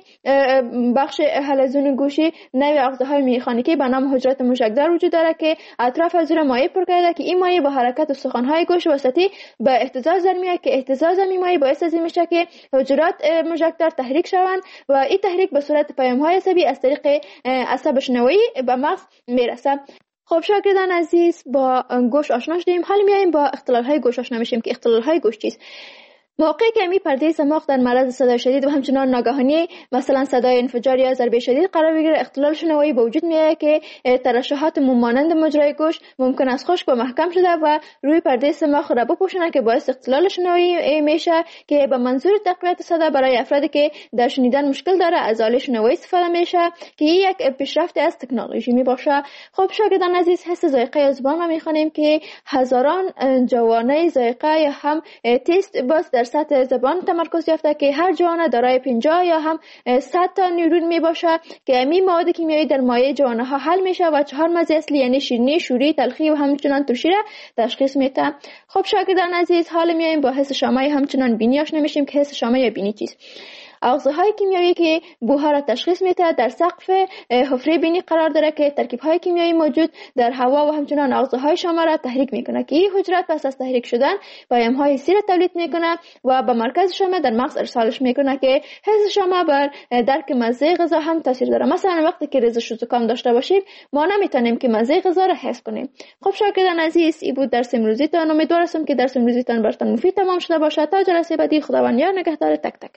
بخش حلزون گوشی نوع اغزاهای میخانیکی به نام حجرات موشکدار وجود داره که اطراف از اون مایع پر کرده که این مایع با حرکت استخوان‌های گوش وسطی به اهتزاز در میاد که اهتزاز این مایع باعث از این میشه که حجرات موشکدار تحریک شوند و این تحریک به صورت پیام‌های عصبی از طریق عصب شنوایی به مغز میرسه. خب شاگردان عزیز، با گوش آشنا شدیم. حالا میایم با اختلال های گوش آشنا میشیم که اختلال های گوش چیست. موقعی که می پرده سماق در معرض صدای شدید و همچنان ناگهانی مثلا صدای انفجار یا ضربه شدید قرار بگیره، اختلال شنوایی به وجود میاد که ترشحات مانند مجرای گوش ممکن است خشک و محکم شده و روی پرده سماق را بپوشونه که باعث اختلال شنوایی میشه که به منظور تقویت صدا برای افرادی که در شنیدن مشکل داره از آله شنوایی استفاده میشه که یک پیشرفت از تکنولوژی می باشه. خب شاگردان عزیز، حس ذائقه زبان ما میخوانیم که هزاران جوانه ذائقه یا هم تست باز در سطح زبان تمرکز یافته که هر جوانه دارای پنجاه یا هم صد تا نیورون می باشه که همین مواد کیمیایی در مایع جوانه ها حل میشه و چهار مزه اصلی یعنی شیرینی، شوری، تلخی و همچنان ترشی را تشخیص میده. خب شاگردان عزیز، حالا میایم با حس شامه همچنان بینی آشنا میشیم که حس شامه یا بینی چیست. آغازهای کیمیایی که بوها را تشخیص میده در سقف حفره بینی قرار داره که ترکیب‌های کیمیایی موجود در هوا و همچنان آغازهای شامه را تحریک میکنه که این حجرات پس از تحریک شدن پیام‌های سی را تولید میکنه و به مرکز شامه در مغز ارسالش میکنه که حس شامه بر درک مزه غذا هم تاثیر داره. مثلا وقتی که ریزش و زکام داشته باشیم ما نمیتونیم که مزه غذا را حس کنیم. خب شاگردان عزیز، این بود درس امروزیتان. امیدوارم که درس امروزیتان براتون مفید تمام شده باشه. تا جلسه بعدی، خداوند یار نگهدار تک تک.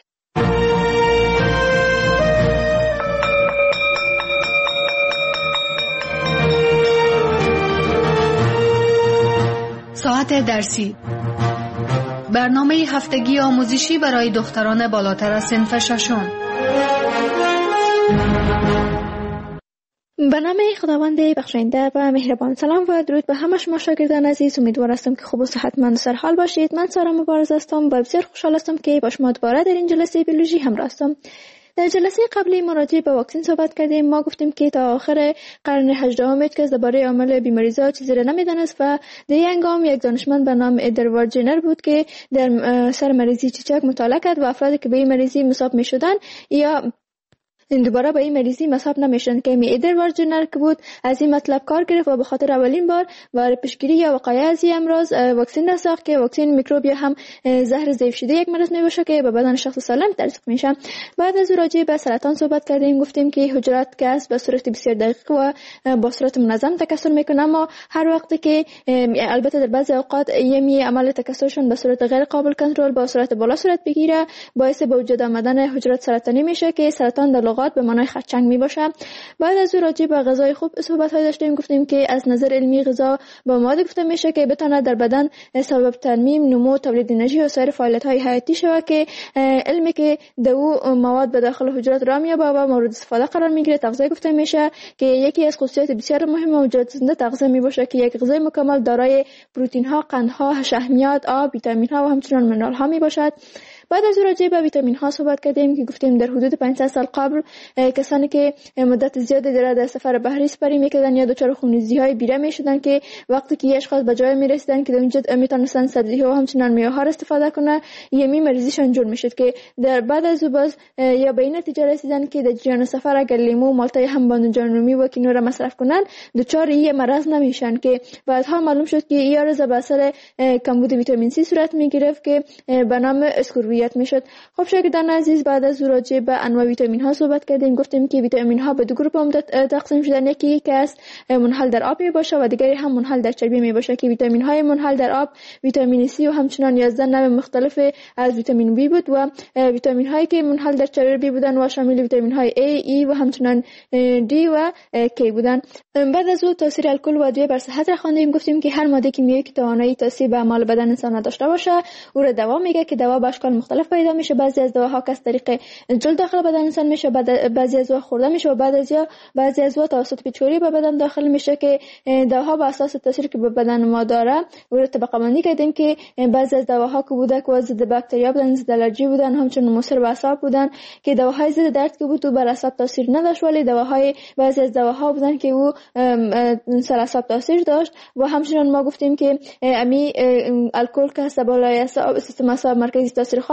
ساعت درسی، برنامه هفتگی آموزشی برای دختران بالاتر از صنف ششم. به نام خداوند بخشاینده و مهربان، سلام و درود به همه شما شاگردان عزیز. امیدوار هستم که خوب و صحتمند و سرحال باشید. من سارا مبارز هستم و بسیار خوشحال هستم که با شما دوباره در این جلسه بیولوژی همراه هستم. در جلسه قبلی ما راجع به واکسن صحبت کردیم. ما گفتیم که تا آخر قرن هجدهم هیچ کس درباره عامل بیماری‌ها چیزی را نمی‌دانست و در این هنگام یک دانشمند به نام ادوارد جنر بود که در سر مریضی چیچک مطالعه کرد و افرادی که به این مریضی مصاب می‌شدند یا دوباره به این مریضی مصاب نمیشن که می ادوارد جنر که بود از این مطلب کار گرفت و به خاطر اولین بار برای پیشگیری یا وقایع از این امراض واکسن ساخت که واکسن میکروب یا هم زهر ضعیف شده یک مرض میباشه که به بدن شخص سالم تزریق میشه. بعد از راجع به سرطان صحبت کردیم. گفتیم که حجرات که است به صورت بسیار دقیق و با صورت منظم تکثر میکنه، اما هر وقت که البته در بعضی اوقات یمی عمل تکثرشون به صورت غیر قابل کنترل با صورت بالا صورت بگیره، باعث به وجود آمدن حجرات سرطانی میشه که سرطان در به معنای خرچنگ می باشه. بعد از او راجع به غذای خوب صحبت های داشتیم. گفتیم که از نظر علمی غذا با مواد گفته میشه که بتونه در بدن سبب ترمیم، نمو، تولید انرژی و سایر فعالیت های حیاتی شود که علمی که دو مواد به داخل حجرات را میابه و مورد استفاده قرار میگیره تغذیه گفته میشه که یکی از خصوصیات بسیار مهم موجود زنده تغذیه می باشه که یک غذای مکمل دارای پروتئین ها، قندها، شحمیات، آب، ویتامین ها و همچنین منرال ها می باشد. بعد از راجع به ویتامین ها صحبت کردیم که گفتیم در حدود پانصد سال قبل کسانی که مدت زیادی در سفر بحری سپری میکردن یا دچار خونریزی های بیره میشدن که وقتی که اشخاص به جای میرسیدن که در اونجا میتونستن سبزی ها و همچنین میوه ها استفاده کنه، یمی مریضیشون جور میشد که در بعد از باز یا به این نتیجه رسیدن که در جریان سفر اگر لیمو، مالتای هم بانجان رومی و کینو را مصرف کنن دچار این مرض نمیشن که بعدها معلوم شد که این عرض به اثر کمبود ویتامین سی صورت میگرفت که به نام اسکوربیت میشد. خب شاگردان عزیز، بعد از راجع به انواع ویتامین ها صحبت کردیم. گفتیم که ویتامین ها به دو گروه عمده تقسیم شدن، یکی که است منحل در آب می باشه و دیگری هم منحل در چربی می باشه که ویتامین های منحل در آب ویتامین سی و همچنین یازده نوع مختلف از ویتامین بی بود و ویتامین هایی که منحل در چربی بودن و شامل ویتامین های A، E و همچنین D و K بودن. بعد از او تاثیر الکل و ادویه بر صحت را خواندیم. گفتیم که هر ماده کیمیایی که توانایی تاثیر به اعمال بدن انسان داشته باشه او را دوا میگه که دوا به اشکال مختلف پیدا میشه. بعضی از دواها که از طریق جلد داخل بدن انسان میشه، بعضی از دواها خورده میشه و بعضی از بعضی از دواها توسط پیچوری به بدن داخل میشه که دواها به اساس تاثیری که به بدن ما داره او را طبقه بندی کردیم که بعضی از دواها که بوده که ضد باکتریا بودن، ضد الرژی بودن، همچنین مضر به اعصاب بودن که دواهای ضد درد که بود تو بر اعصاب تاثیر نداشت، ولی دواهای بعضی از دواها بودن که او سر اعصاب تاثیر داشت. و همچنین ما گفتیم که امی الکل که سبالای اعصاب سیستم اعصاب مرکزی تاثیر خاص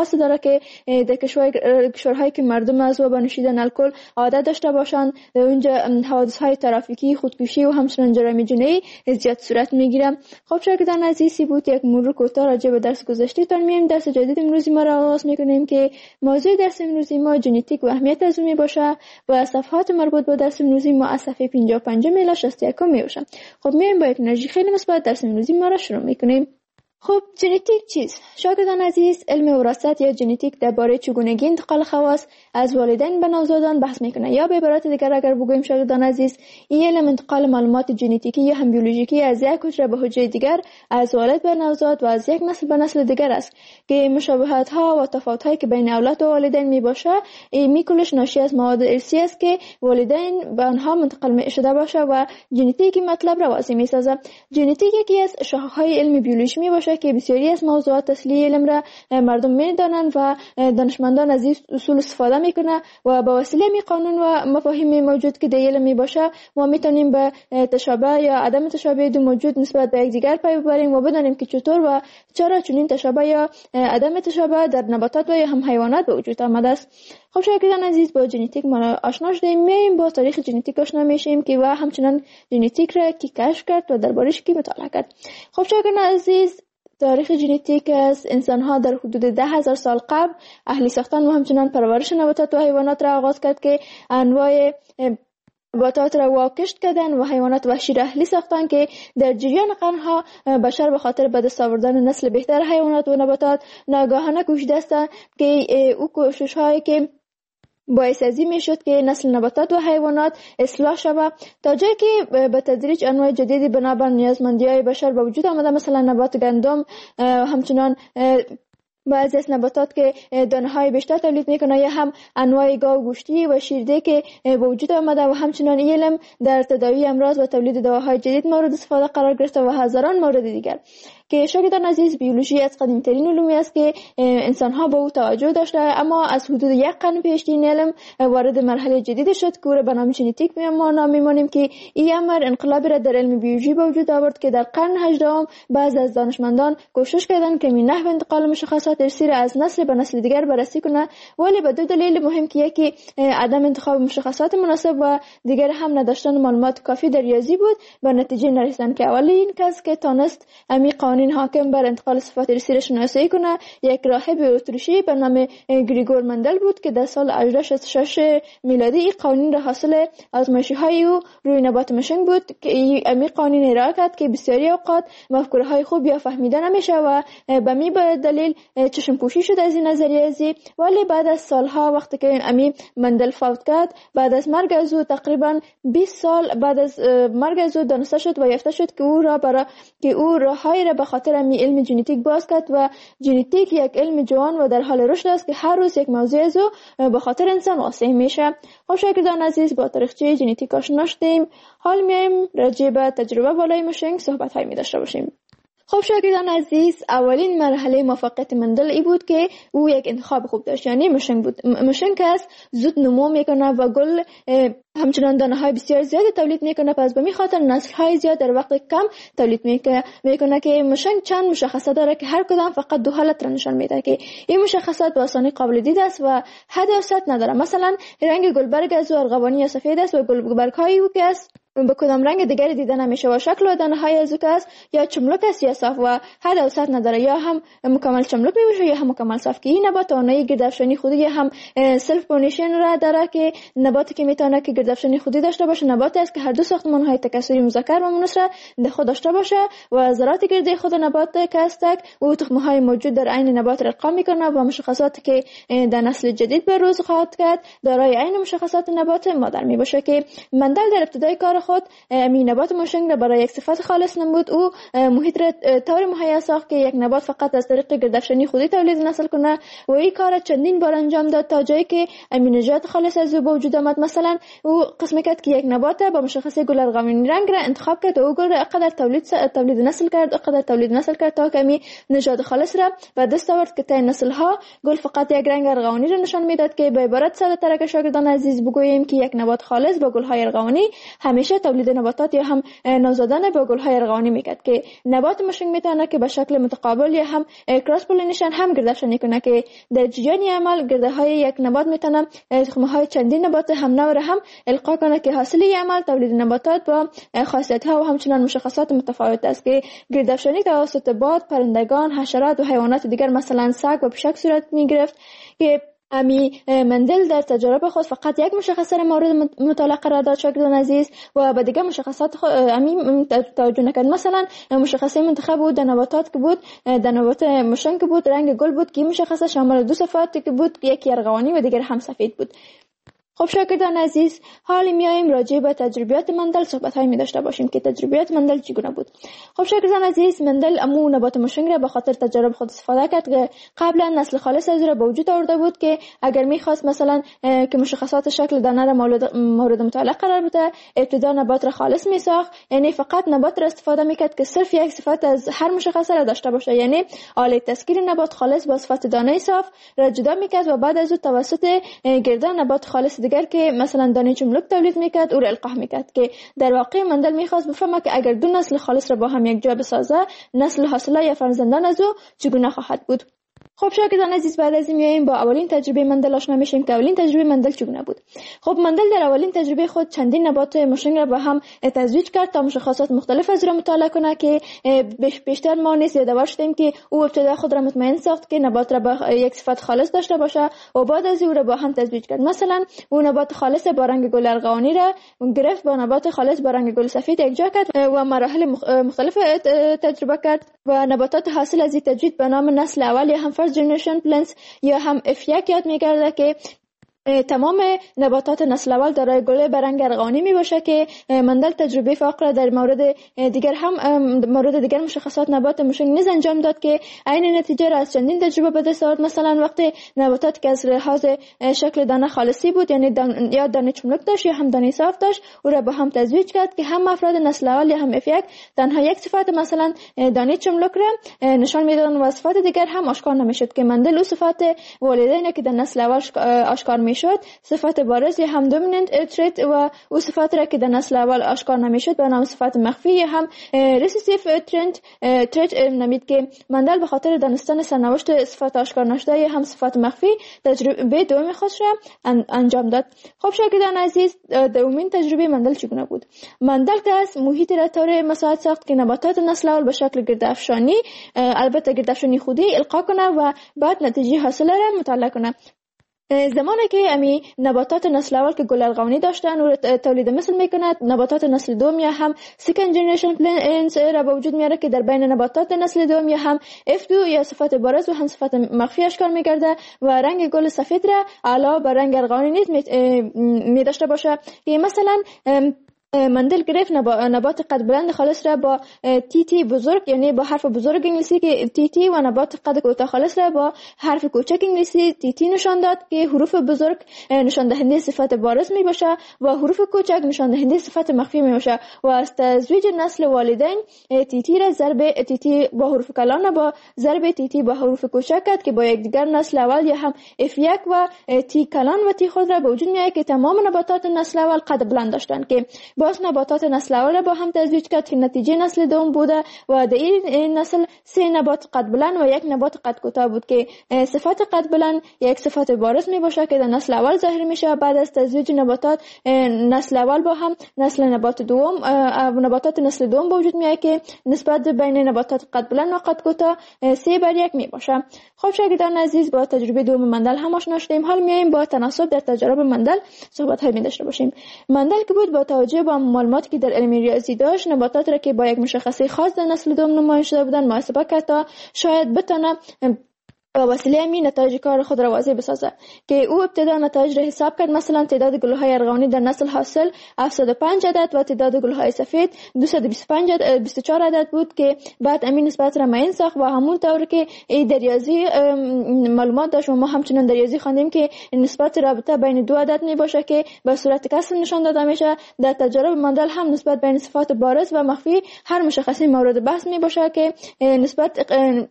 مشخص داره که در کشورهایی که مردم از و به نوشیدن الکل عادت داشته باشند اونجا حوادث های ترافیکی، خودکشی و همچنین جرایم جنایی زیاد صورت میگیره. خب شاگردان عزیزی بود یک مرور کوتاه راجع به درس گذشته تان میایم. درس جدید امروزی ما را آغاز میکنیم که موضوع درس امروزی ما ژنتیک و اهمیت از اون باشه و صفحات مربوط به درس امروزی ما از صفحه پنجاه و پنج الی شصت و یک میشه. خب میایم با یک انرژی خیلی مثبت درس امروزی ما را شروع میکنیم. خب ژنتیک چیست؟ شاگردان عزیز، علم وراثت یا ژنتیک درباره چگونگی انتقال خواص از والدین به نوزادان بحث میکنه، یا به عبارت دیگر اگر بگوییم شاگردان عزیز، این علم انتقال معلومات ژنتیکی یا هم بیولوژیکی از یک حجره به حجره دیگر، از والد به نوزاد و از یک نسل به نسل دیگر است که مشابهت ها و تفاوت هایی که بین اولاد و والدین میباشه این کلش ناشی از مواد ارثی است که والدین به آنها منتقل شده باشه و ژنتیک مطلب را واضح میسازه. ژنتیک یکی از شاخه‌های علم بیولوژی میباشه که بسیاری از موضوعات اصلی علم را مردم میدانند و دانشمندان از این اصول استفاده میکنه و با وسیله می قانون و مفاهیم موجود که در علم میباشه ما میتونیم به تشابه یا عدم تشابه دو موجود نسبت به یکدیگر پی ببریم و بدانیم که چطور و چرا چنین تشابه یا عدم تشابه در نباتات و یا هم حیوانات به وجود آمده است. خب شاگردان عزیز، با ژنتیک ما آشنا شدیم، میایم با تاریخ ژنتیک آشنا میشیم که و همچنین ژنتیک را کی کشف کرد و دربارش کی مطالعه کرد. خب شاگردان عزیز، تاریخ ژنتیک از انسان‌ها در حدود ده هزار سال قبل اهلی ساختن و همچنین پرورش نباتات و حیوانات را آغاز کرد که انواع نباتات را واکشت کردن و حیوانات وحشی را اهلی ساختن که در جریان قرنها بشر به خاطر به دست آوردن نسل بهتر حیوانات و نباتات ناگهانه کوشیده است که او کوشش‌هایی که باعث ازی می شد که نسل نباتات و حیوانات اصلاح شود تا جایی که به تدریج انواع جدیدی بنابر نیازمندی‌های بشر به وجود آمده، مثلا نبات گندم، همچنان بعضی از نباتات که دانه‌های بیشتر تولید میکنه یا هم انواع گاو گوشتی و شیرده که به وجود آمده و همچنان علم در تداوی امراض و تولید دواهای جدید مورد استفاده قرار گرفته و هزاران مورد دیگر که شاگردان عزیز بیولوژی از قدیم‌ترین علومی است که انسان‌ها به او توجه داشته، اما از حدود یک قرن پیش این علم وارد مرحله جدید شد که او را به نام ژنتیک ما نام می‌مانیم که این امر انقلابی را در علم بیولوژی به وجود آورد که در قرن هجدهم بعض از دانشمندان کوشش کردند که این نحو انتقال مشخصات ارثی را از نسل به نسل دیگر بررسی کنند، ولی به دو دلیل مهم که یکی عدم انتخاب مشخصات مناسب و دیگر هم نداشتن معلومات کافی در ریاضی بود، به نتیجه نرسیدند که اولین کس که تونست امی قوانین حاکم بر انتقال صفات ارثی را شناسایی کنه یک راهب اتریشی به نام گریگور مندل بود که در سال هزار و هشتصد و شصت و شش میلادی این قوانین را حاصل آزمایش‌های او روی نبات مشنگ بود که امی قوانین ارائه کرد که بسیاری اوقات مفکوره‌های خوب یا فهمیده نمیشه و به می دلیل چشم پوشی شد از این نظریه ازی، ولی بعد از سالها وقتی که امی مندل فوت کرد، بعد از مرگ از او تقریبا بیست سال بعد از مرگ از او دانسته شد و یافته شد که او را برای که او راههای را به خاطر امی علم ژنتیک باز کرد و ژنتیک یک علم جوان و در حال رشد است که هر روز یک موضوع از او به خاطر انسان واضح میشه. خب شاگردان عزیز، با تاریخچه ژنتیک آشنا شدیم، حال میایم راجع به تجربه بالای مشنگ صحبت های می داشته باشیم. خب شاگردان عزیز، اولین مرحله موفقیت مندل ای بود که او یک انتخاب خوب داشت، یعنی مشنگ بود. مشنگ که از زود نمو میکنه و گل همچنان دانه های بسیار زیادی تولید میکنه، پس به می خاطر نسل های زیاد در وقت کم تولید میکنه که مشنگ چند مشخصات داره که هر کدام فقط دو حالت را نشان میده که این مشخصات به آسانی قابل دید است و حد و سطح نداره. مثلا رنگ گلبرگ از ارغوانی یا سفید است و گلبرگ های او که است به کدام رنگ دیگری دیده نمیشه و شکل و دانه های از او که است یا چملک است یا صاف و حد و سطح نداره، یا هم مکمل چملک میشه یا هم مکمل صاف که این نبات آنهای گردافشانی خودی یا هم سلف پولینیشن را داره که نباتی که میتونه که گردافشانی خودی داشته باشه نباتی است که هر دو ساختمان های تکثری مذکر و مؤنث را در خود داشته باشه و ذرات گردی خود نبات که است او تخم های موجود در عین نبات را ارقام میکنه و مشخصاتی که در نسل جدید به روز خواهد کرد دارای عین مشخصات نبات مادر میباشه که مندل در ابتدای کار خود می نبات مشنگ را برای یک صفت خالص نمود. او محیط را طور مهیا ساخت که یک نبات فقط از طریق گردافشانی خودی تولید نسل کنه و این کار چندین بار انجام داد تا جایی که امینجات خالص از او به وجود آمد. مثلا او قسم کرد که یک نبات با مشخصه گل ارغوانی رنگ را انتخاب کرد و او گل را قدر تولید تولید نسل کرد قدر تولید نسل کرد تا کمی نژاد خالص را و دست آورد که تا نسل ها گل فقط یک رنگ ارغوانی را نشان میداد که به عبارت ساده تر که شاگردان عزیز بگوییم که یک نبات خالص با گل های ارغوانی همیشه تولید نباتات یا هم نوزادن با گل‌های ارغوانی میکرد که نبات مشنگ میتونه که به شکل متقابل یا هم کراس پولینیشن هم گردافشانی کنه که در جریان عمل گرده های یک نبات میتونه تخم های چندین نبات هم نو را هم القا کنه که حاصل عمل تولید نباتات با خاصیت ها و همچنان مشخصات متفاوت است که گردافشانی توسط باد، پرندگان، حشرات و حیوانات دیگر مثلا سگ و پشک صورت میگرفت که امی مندل در تجربه خود فقط یک مشخصه را مورد مطالعه قرار داد شاگردان عزیز و به دیگر مشخصات خود امی توجه نکرد. مثلا مشخصه منتخب بود در نباتات که بود در نبات مشنگ که بود رنگ گل بود که مشخصه شامل دو صفات که بود یکی ارغوانی و دیگر هم سفید بود. خب شاگردان عزیز حالا میایم راجع به تجربیات مندل صحبت های می داشته باشیم که تجربیات مندل چگونه بود. خب شاگردان عزیز مندل امو نبات مشنگ را به خاطر تجربه خود استفاده کرد که قبلا نسل خالص از را به وجود آورده بود که اگر میخواست مثلا که مشخصات شکل دانه را مورد مطالعه قرار بده ابتدا نبات را خالص میساخت، یعنی فقط نبات را استفاده میکرد که صرف یک صفت از هر مشخصه را داشته باشه، یعنی آله تسکیر نبات خالص با صفت دانه صاف را جدا میکرد و بعد از او توسط گردان نبات خالص دیگر که مثلا دانه چملک تولید میکرد او را القاح میکرد که در واقع مندل میخواست بفهمه که اگر دو نسل خالص را با هم یک جا بسازه نسل حاصله یا فرزندان از او چگونه خواهد بود. خب شاگردان عزیز بعد از این میایم با اولین تجربه مندل آشنا میشیم که اولین تجربه مندل چگونه بود. خب مندل در اولین تجربه خود چندین نبات مشنگ را با هم تزویج کرد تا مشخصات مختلف از را مطالعه کنه که بیشتر ما نیز یادآور شدیم که او ابتدا خود را مطمئن ساخت که نبات را با یک صفت خالص داشته باشه و بعد از او را با هم تزویج کرد. مثلا او نبات خالص با رنگ گل ارغوانی را گرفت با نبات خالص با رنگ گل سفید یکجا کرد و مراحل مختلف تجربه کرد و نباتات حاصل از این تجوید به نام نسل اول یا هم فرست جنریشن پلنتس یا هم اف یک یاد می‌گرده که تمام نباتات نسل اول دارای گل برنگ ارغوانی می باشه که مندل تجربه فاقره در مورد دیگر هم مورد دیگر مشخصات نبات مشنگ نیز انجام داد که عین نتیجه را از چندین تجربه به دست آورد. مثلا وقتی نباتات که از لحاظ شکل دانه خالصی بود یعنی دان یا دانه چملک داشت یا هم دانه صاف داشت او را با هم تزویج کرد که هم افراد نسل اول یا هم اف یک تنها یک صفت مثلا دانه چملک را نشان میدادن و صفات دیگر هم آشکار نمیشد که مندل او صفات والدین که در نسل اول آشکار میشد صفت بارز یا هم دومیننت تریت و او صفات را که در نسل اول آشکار نمیشد به نام صفت مخفی یا هم ریسیسیو ترند تریت نامید که مندل به خاطر دانستن سرنوشت صفات آشکار نشده یا هم صفات مخفی تجربه دوم خودش را انجام داد. خب شاگردان عزیز دومین تجربه مندل چگونه بود؟ مندل که از محیط را طور مساعد ساخت که نباتات نسل اول به شکل گردافشانی البته گردافشانی خودی القا کنه و بعد نتیجه حاصله را مطالعه کنه. زمانی که امی نباتات نسل اول که گل ارغوانی داشتن و تولید مثل میکند نباتات نسل دوم یا هم سکند جنریشن پلنتس را به وجود میاره که در بین نباتات نسل دوم یا هم اف دو یا صفت بارز و هم صفت مخفی اشکال میگرده و رنگ گل سفید را علاوه بر رنگ ارغوانی نیز می داشته باشه که مثلا مندل گرفت نبات قد بلند خالص را با تی تی بزرگ یعنی با حرف بزرگ انگلیسی که تی تی و نبات قد کوتاه خالص را با حرف کوچک انگلیسی تی تی نشان داد که حروف بزرگ نشان دهنده صفت بارز می باشه و حروف کوچک نشان دهنده صفت مخفی می باشه و از تزویج نسل والدین تی تی را ضرب تی تی با حروف کلان با ضرب تی تی با حروف کوچک کرد که با یکدیگر نسل اول یا هم اف یک و تی کلان و تی خود را به وجود میاره که تمام نباتات نسل اول قد بلند داشتند که باز نباتات نسل اول را با هم تزویج کرد که نتیجه نسل دوم بوده و در این نسل سه نبات قد بلند و یک نبات قد کوتاه بود که صفت قد بلند یک صفت بارز می باشه که در نسل اول ظاهر میشه. بعد از تزویج نباتات نسل اول با هم نسل نبات دوم نباتات نسل دوم به وجود میاد که نسبت بین نباتات قد بلند و قد کوتاه سه بر یک می باشه. خب شاگردان عزیز با تجربه دوم مندل هم آشنا شدیم. حال میایم با تناسب در تجارب مندل صحبت های می داشته باشیم. مندل که بود با توجه به معلوماتی که در علم ریاضی داشت نباتات را که با یک مشخصه خاص در نسل دوم نمایش داده بودند محاسبه کرد تا شاید بتونه با وسیله همین نتایج کار خود را واضح بسازه که او ابتدا نتایج را حساب کرد. مثلا تعداد گل‌های ارغوانی در نسل حاصل هفتصد و پنج عدد و تعداد گل‌های سفید دویست و بیست و پنج عدد بیست و چهار عدد بود که بعد امین نسبت را معین ساخت و همون طور که در ریاضی معلومات داشت و ما همچنان در ریاضی خواندیم که نسبت رابطه بین دو عدد می باشه که به صورت کسر نشان داده میشه. در تجارب مندل هم نسبت بین صفات بارز و مخفی هر مشخصی مورد بحث می باشه که نسبت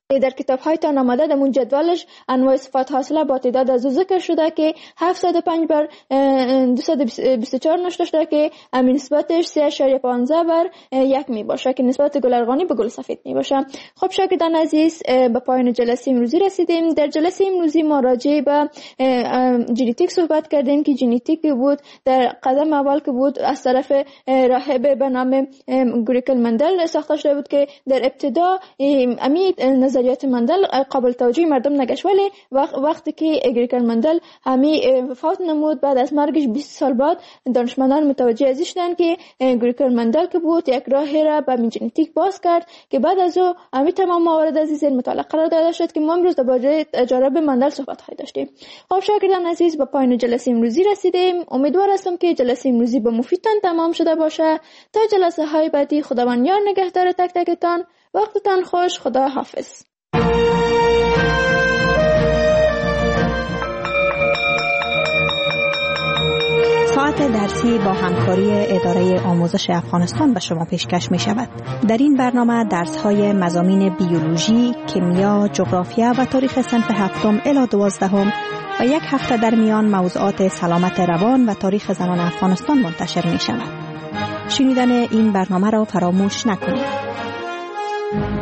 در کتاب هایتان آمده در اون جدولش انواع صفات حاصله با تعداد از ذکر شده که هفتصد و پنج بر دویست و بیست و چهار نوشته شده که همین نسبتش سه اشاریه پانزده بر یک می باشه که نسبت گل ارغانی به گل سفید می باشه. خب شاگردان عزیز، به پایان جلسه امروزی رسیدیم. در جلسه امروزی ما راجع به ژنتیک صحبت کردیم که ژنتیک بود در قدم اول که بود از طرف راهب به نام گریکل مندل ساخته شده بود که در ابتدا امی نظریات مندل قابل توجه مردم نگشت، ولی وقتی که گریکل مندل همی وفات نمود بعد از مرگش بیست سال بعد دانشمندان متوجه ازش شدند که گریکل مندل که بود یک راهی را به ژنتیک باز کرد که بعد از او همی تمام موارد از این مطالعه قرار داده شد که ما امروز درباره تجارب مندل صحبت خواهیم داشتیم. خب شاگردان عزیز، به پایان جلسه امروزی رسیدیم. امیدوار هستم که جلسه امروزی به مفیدتان تمام شده باشه. تا جلسه های بعدی خداوند یار نگهدار تک تکتان. وقتتان خوش. خدا حافظ. ساعت درسی با همکاری اداره آموزش افغانستان به شما پیشکش می شود. در این برنامه درس های مضامین بیولوژی، کیمیا، جغرافیا و تاریخ صنف هفتم الی دوازدهم و یک هفته در میان موضوعات سلامت روان و تاریخ زنان افغانستان منتشر می شود. شنیدن این برنامه را فراموش نکنید.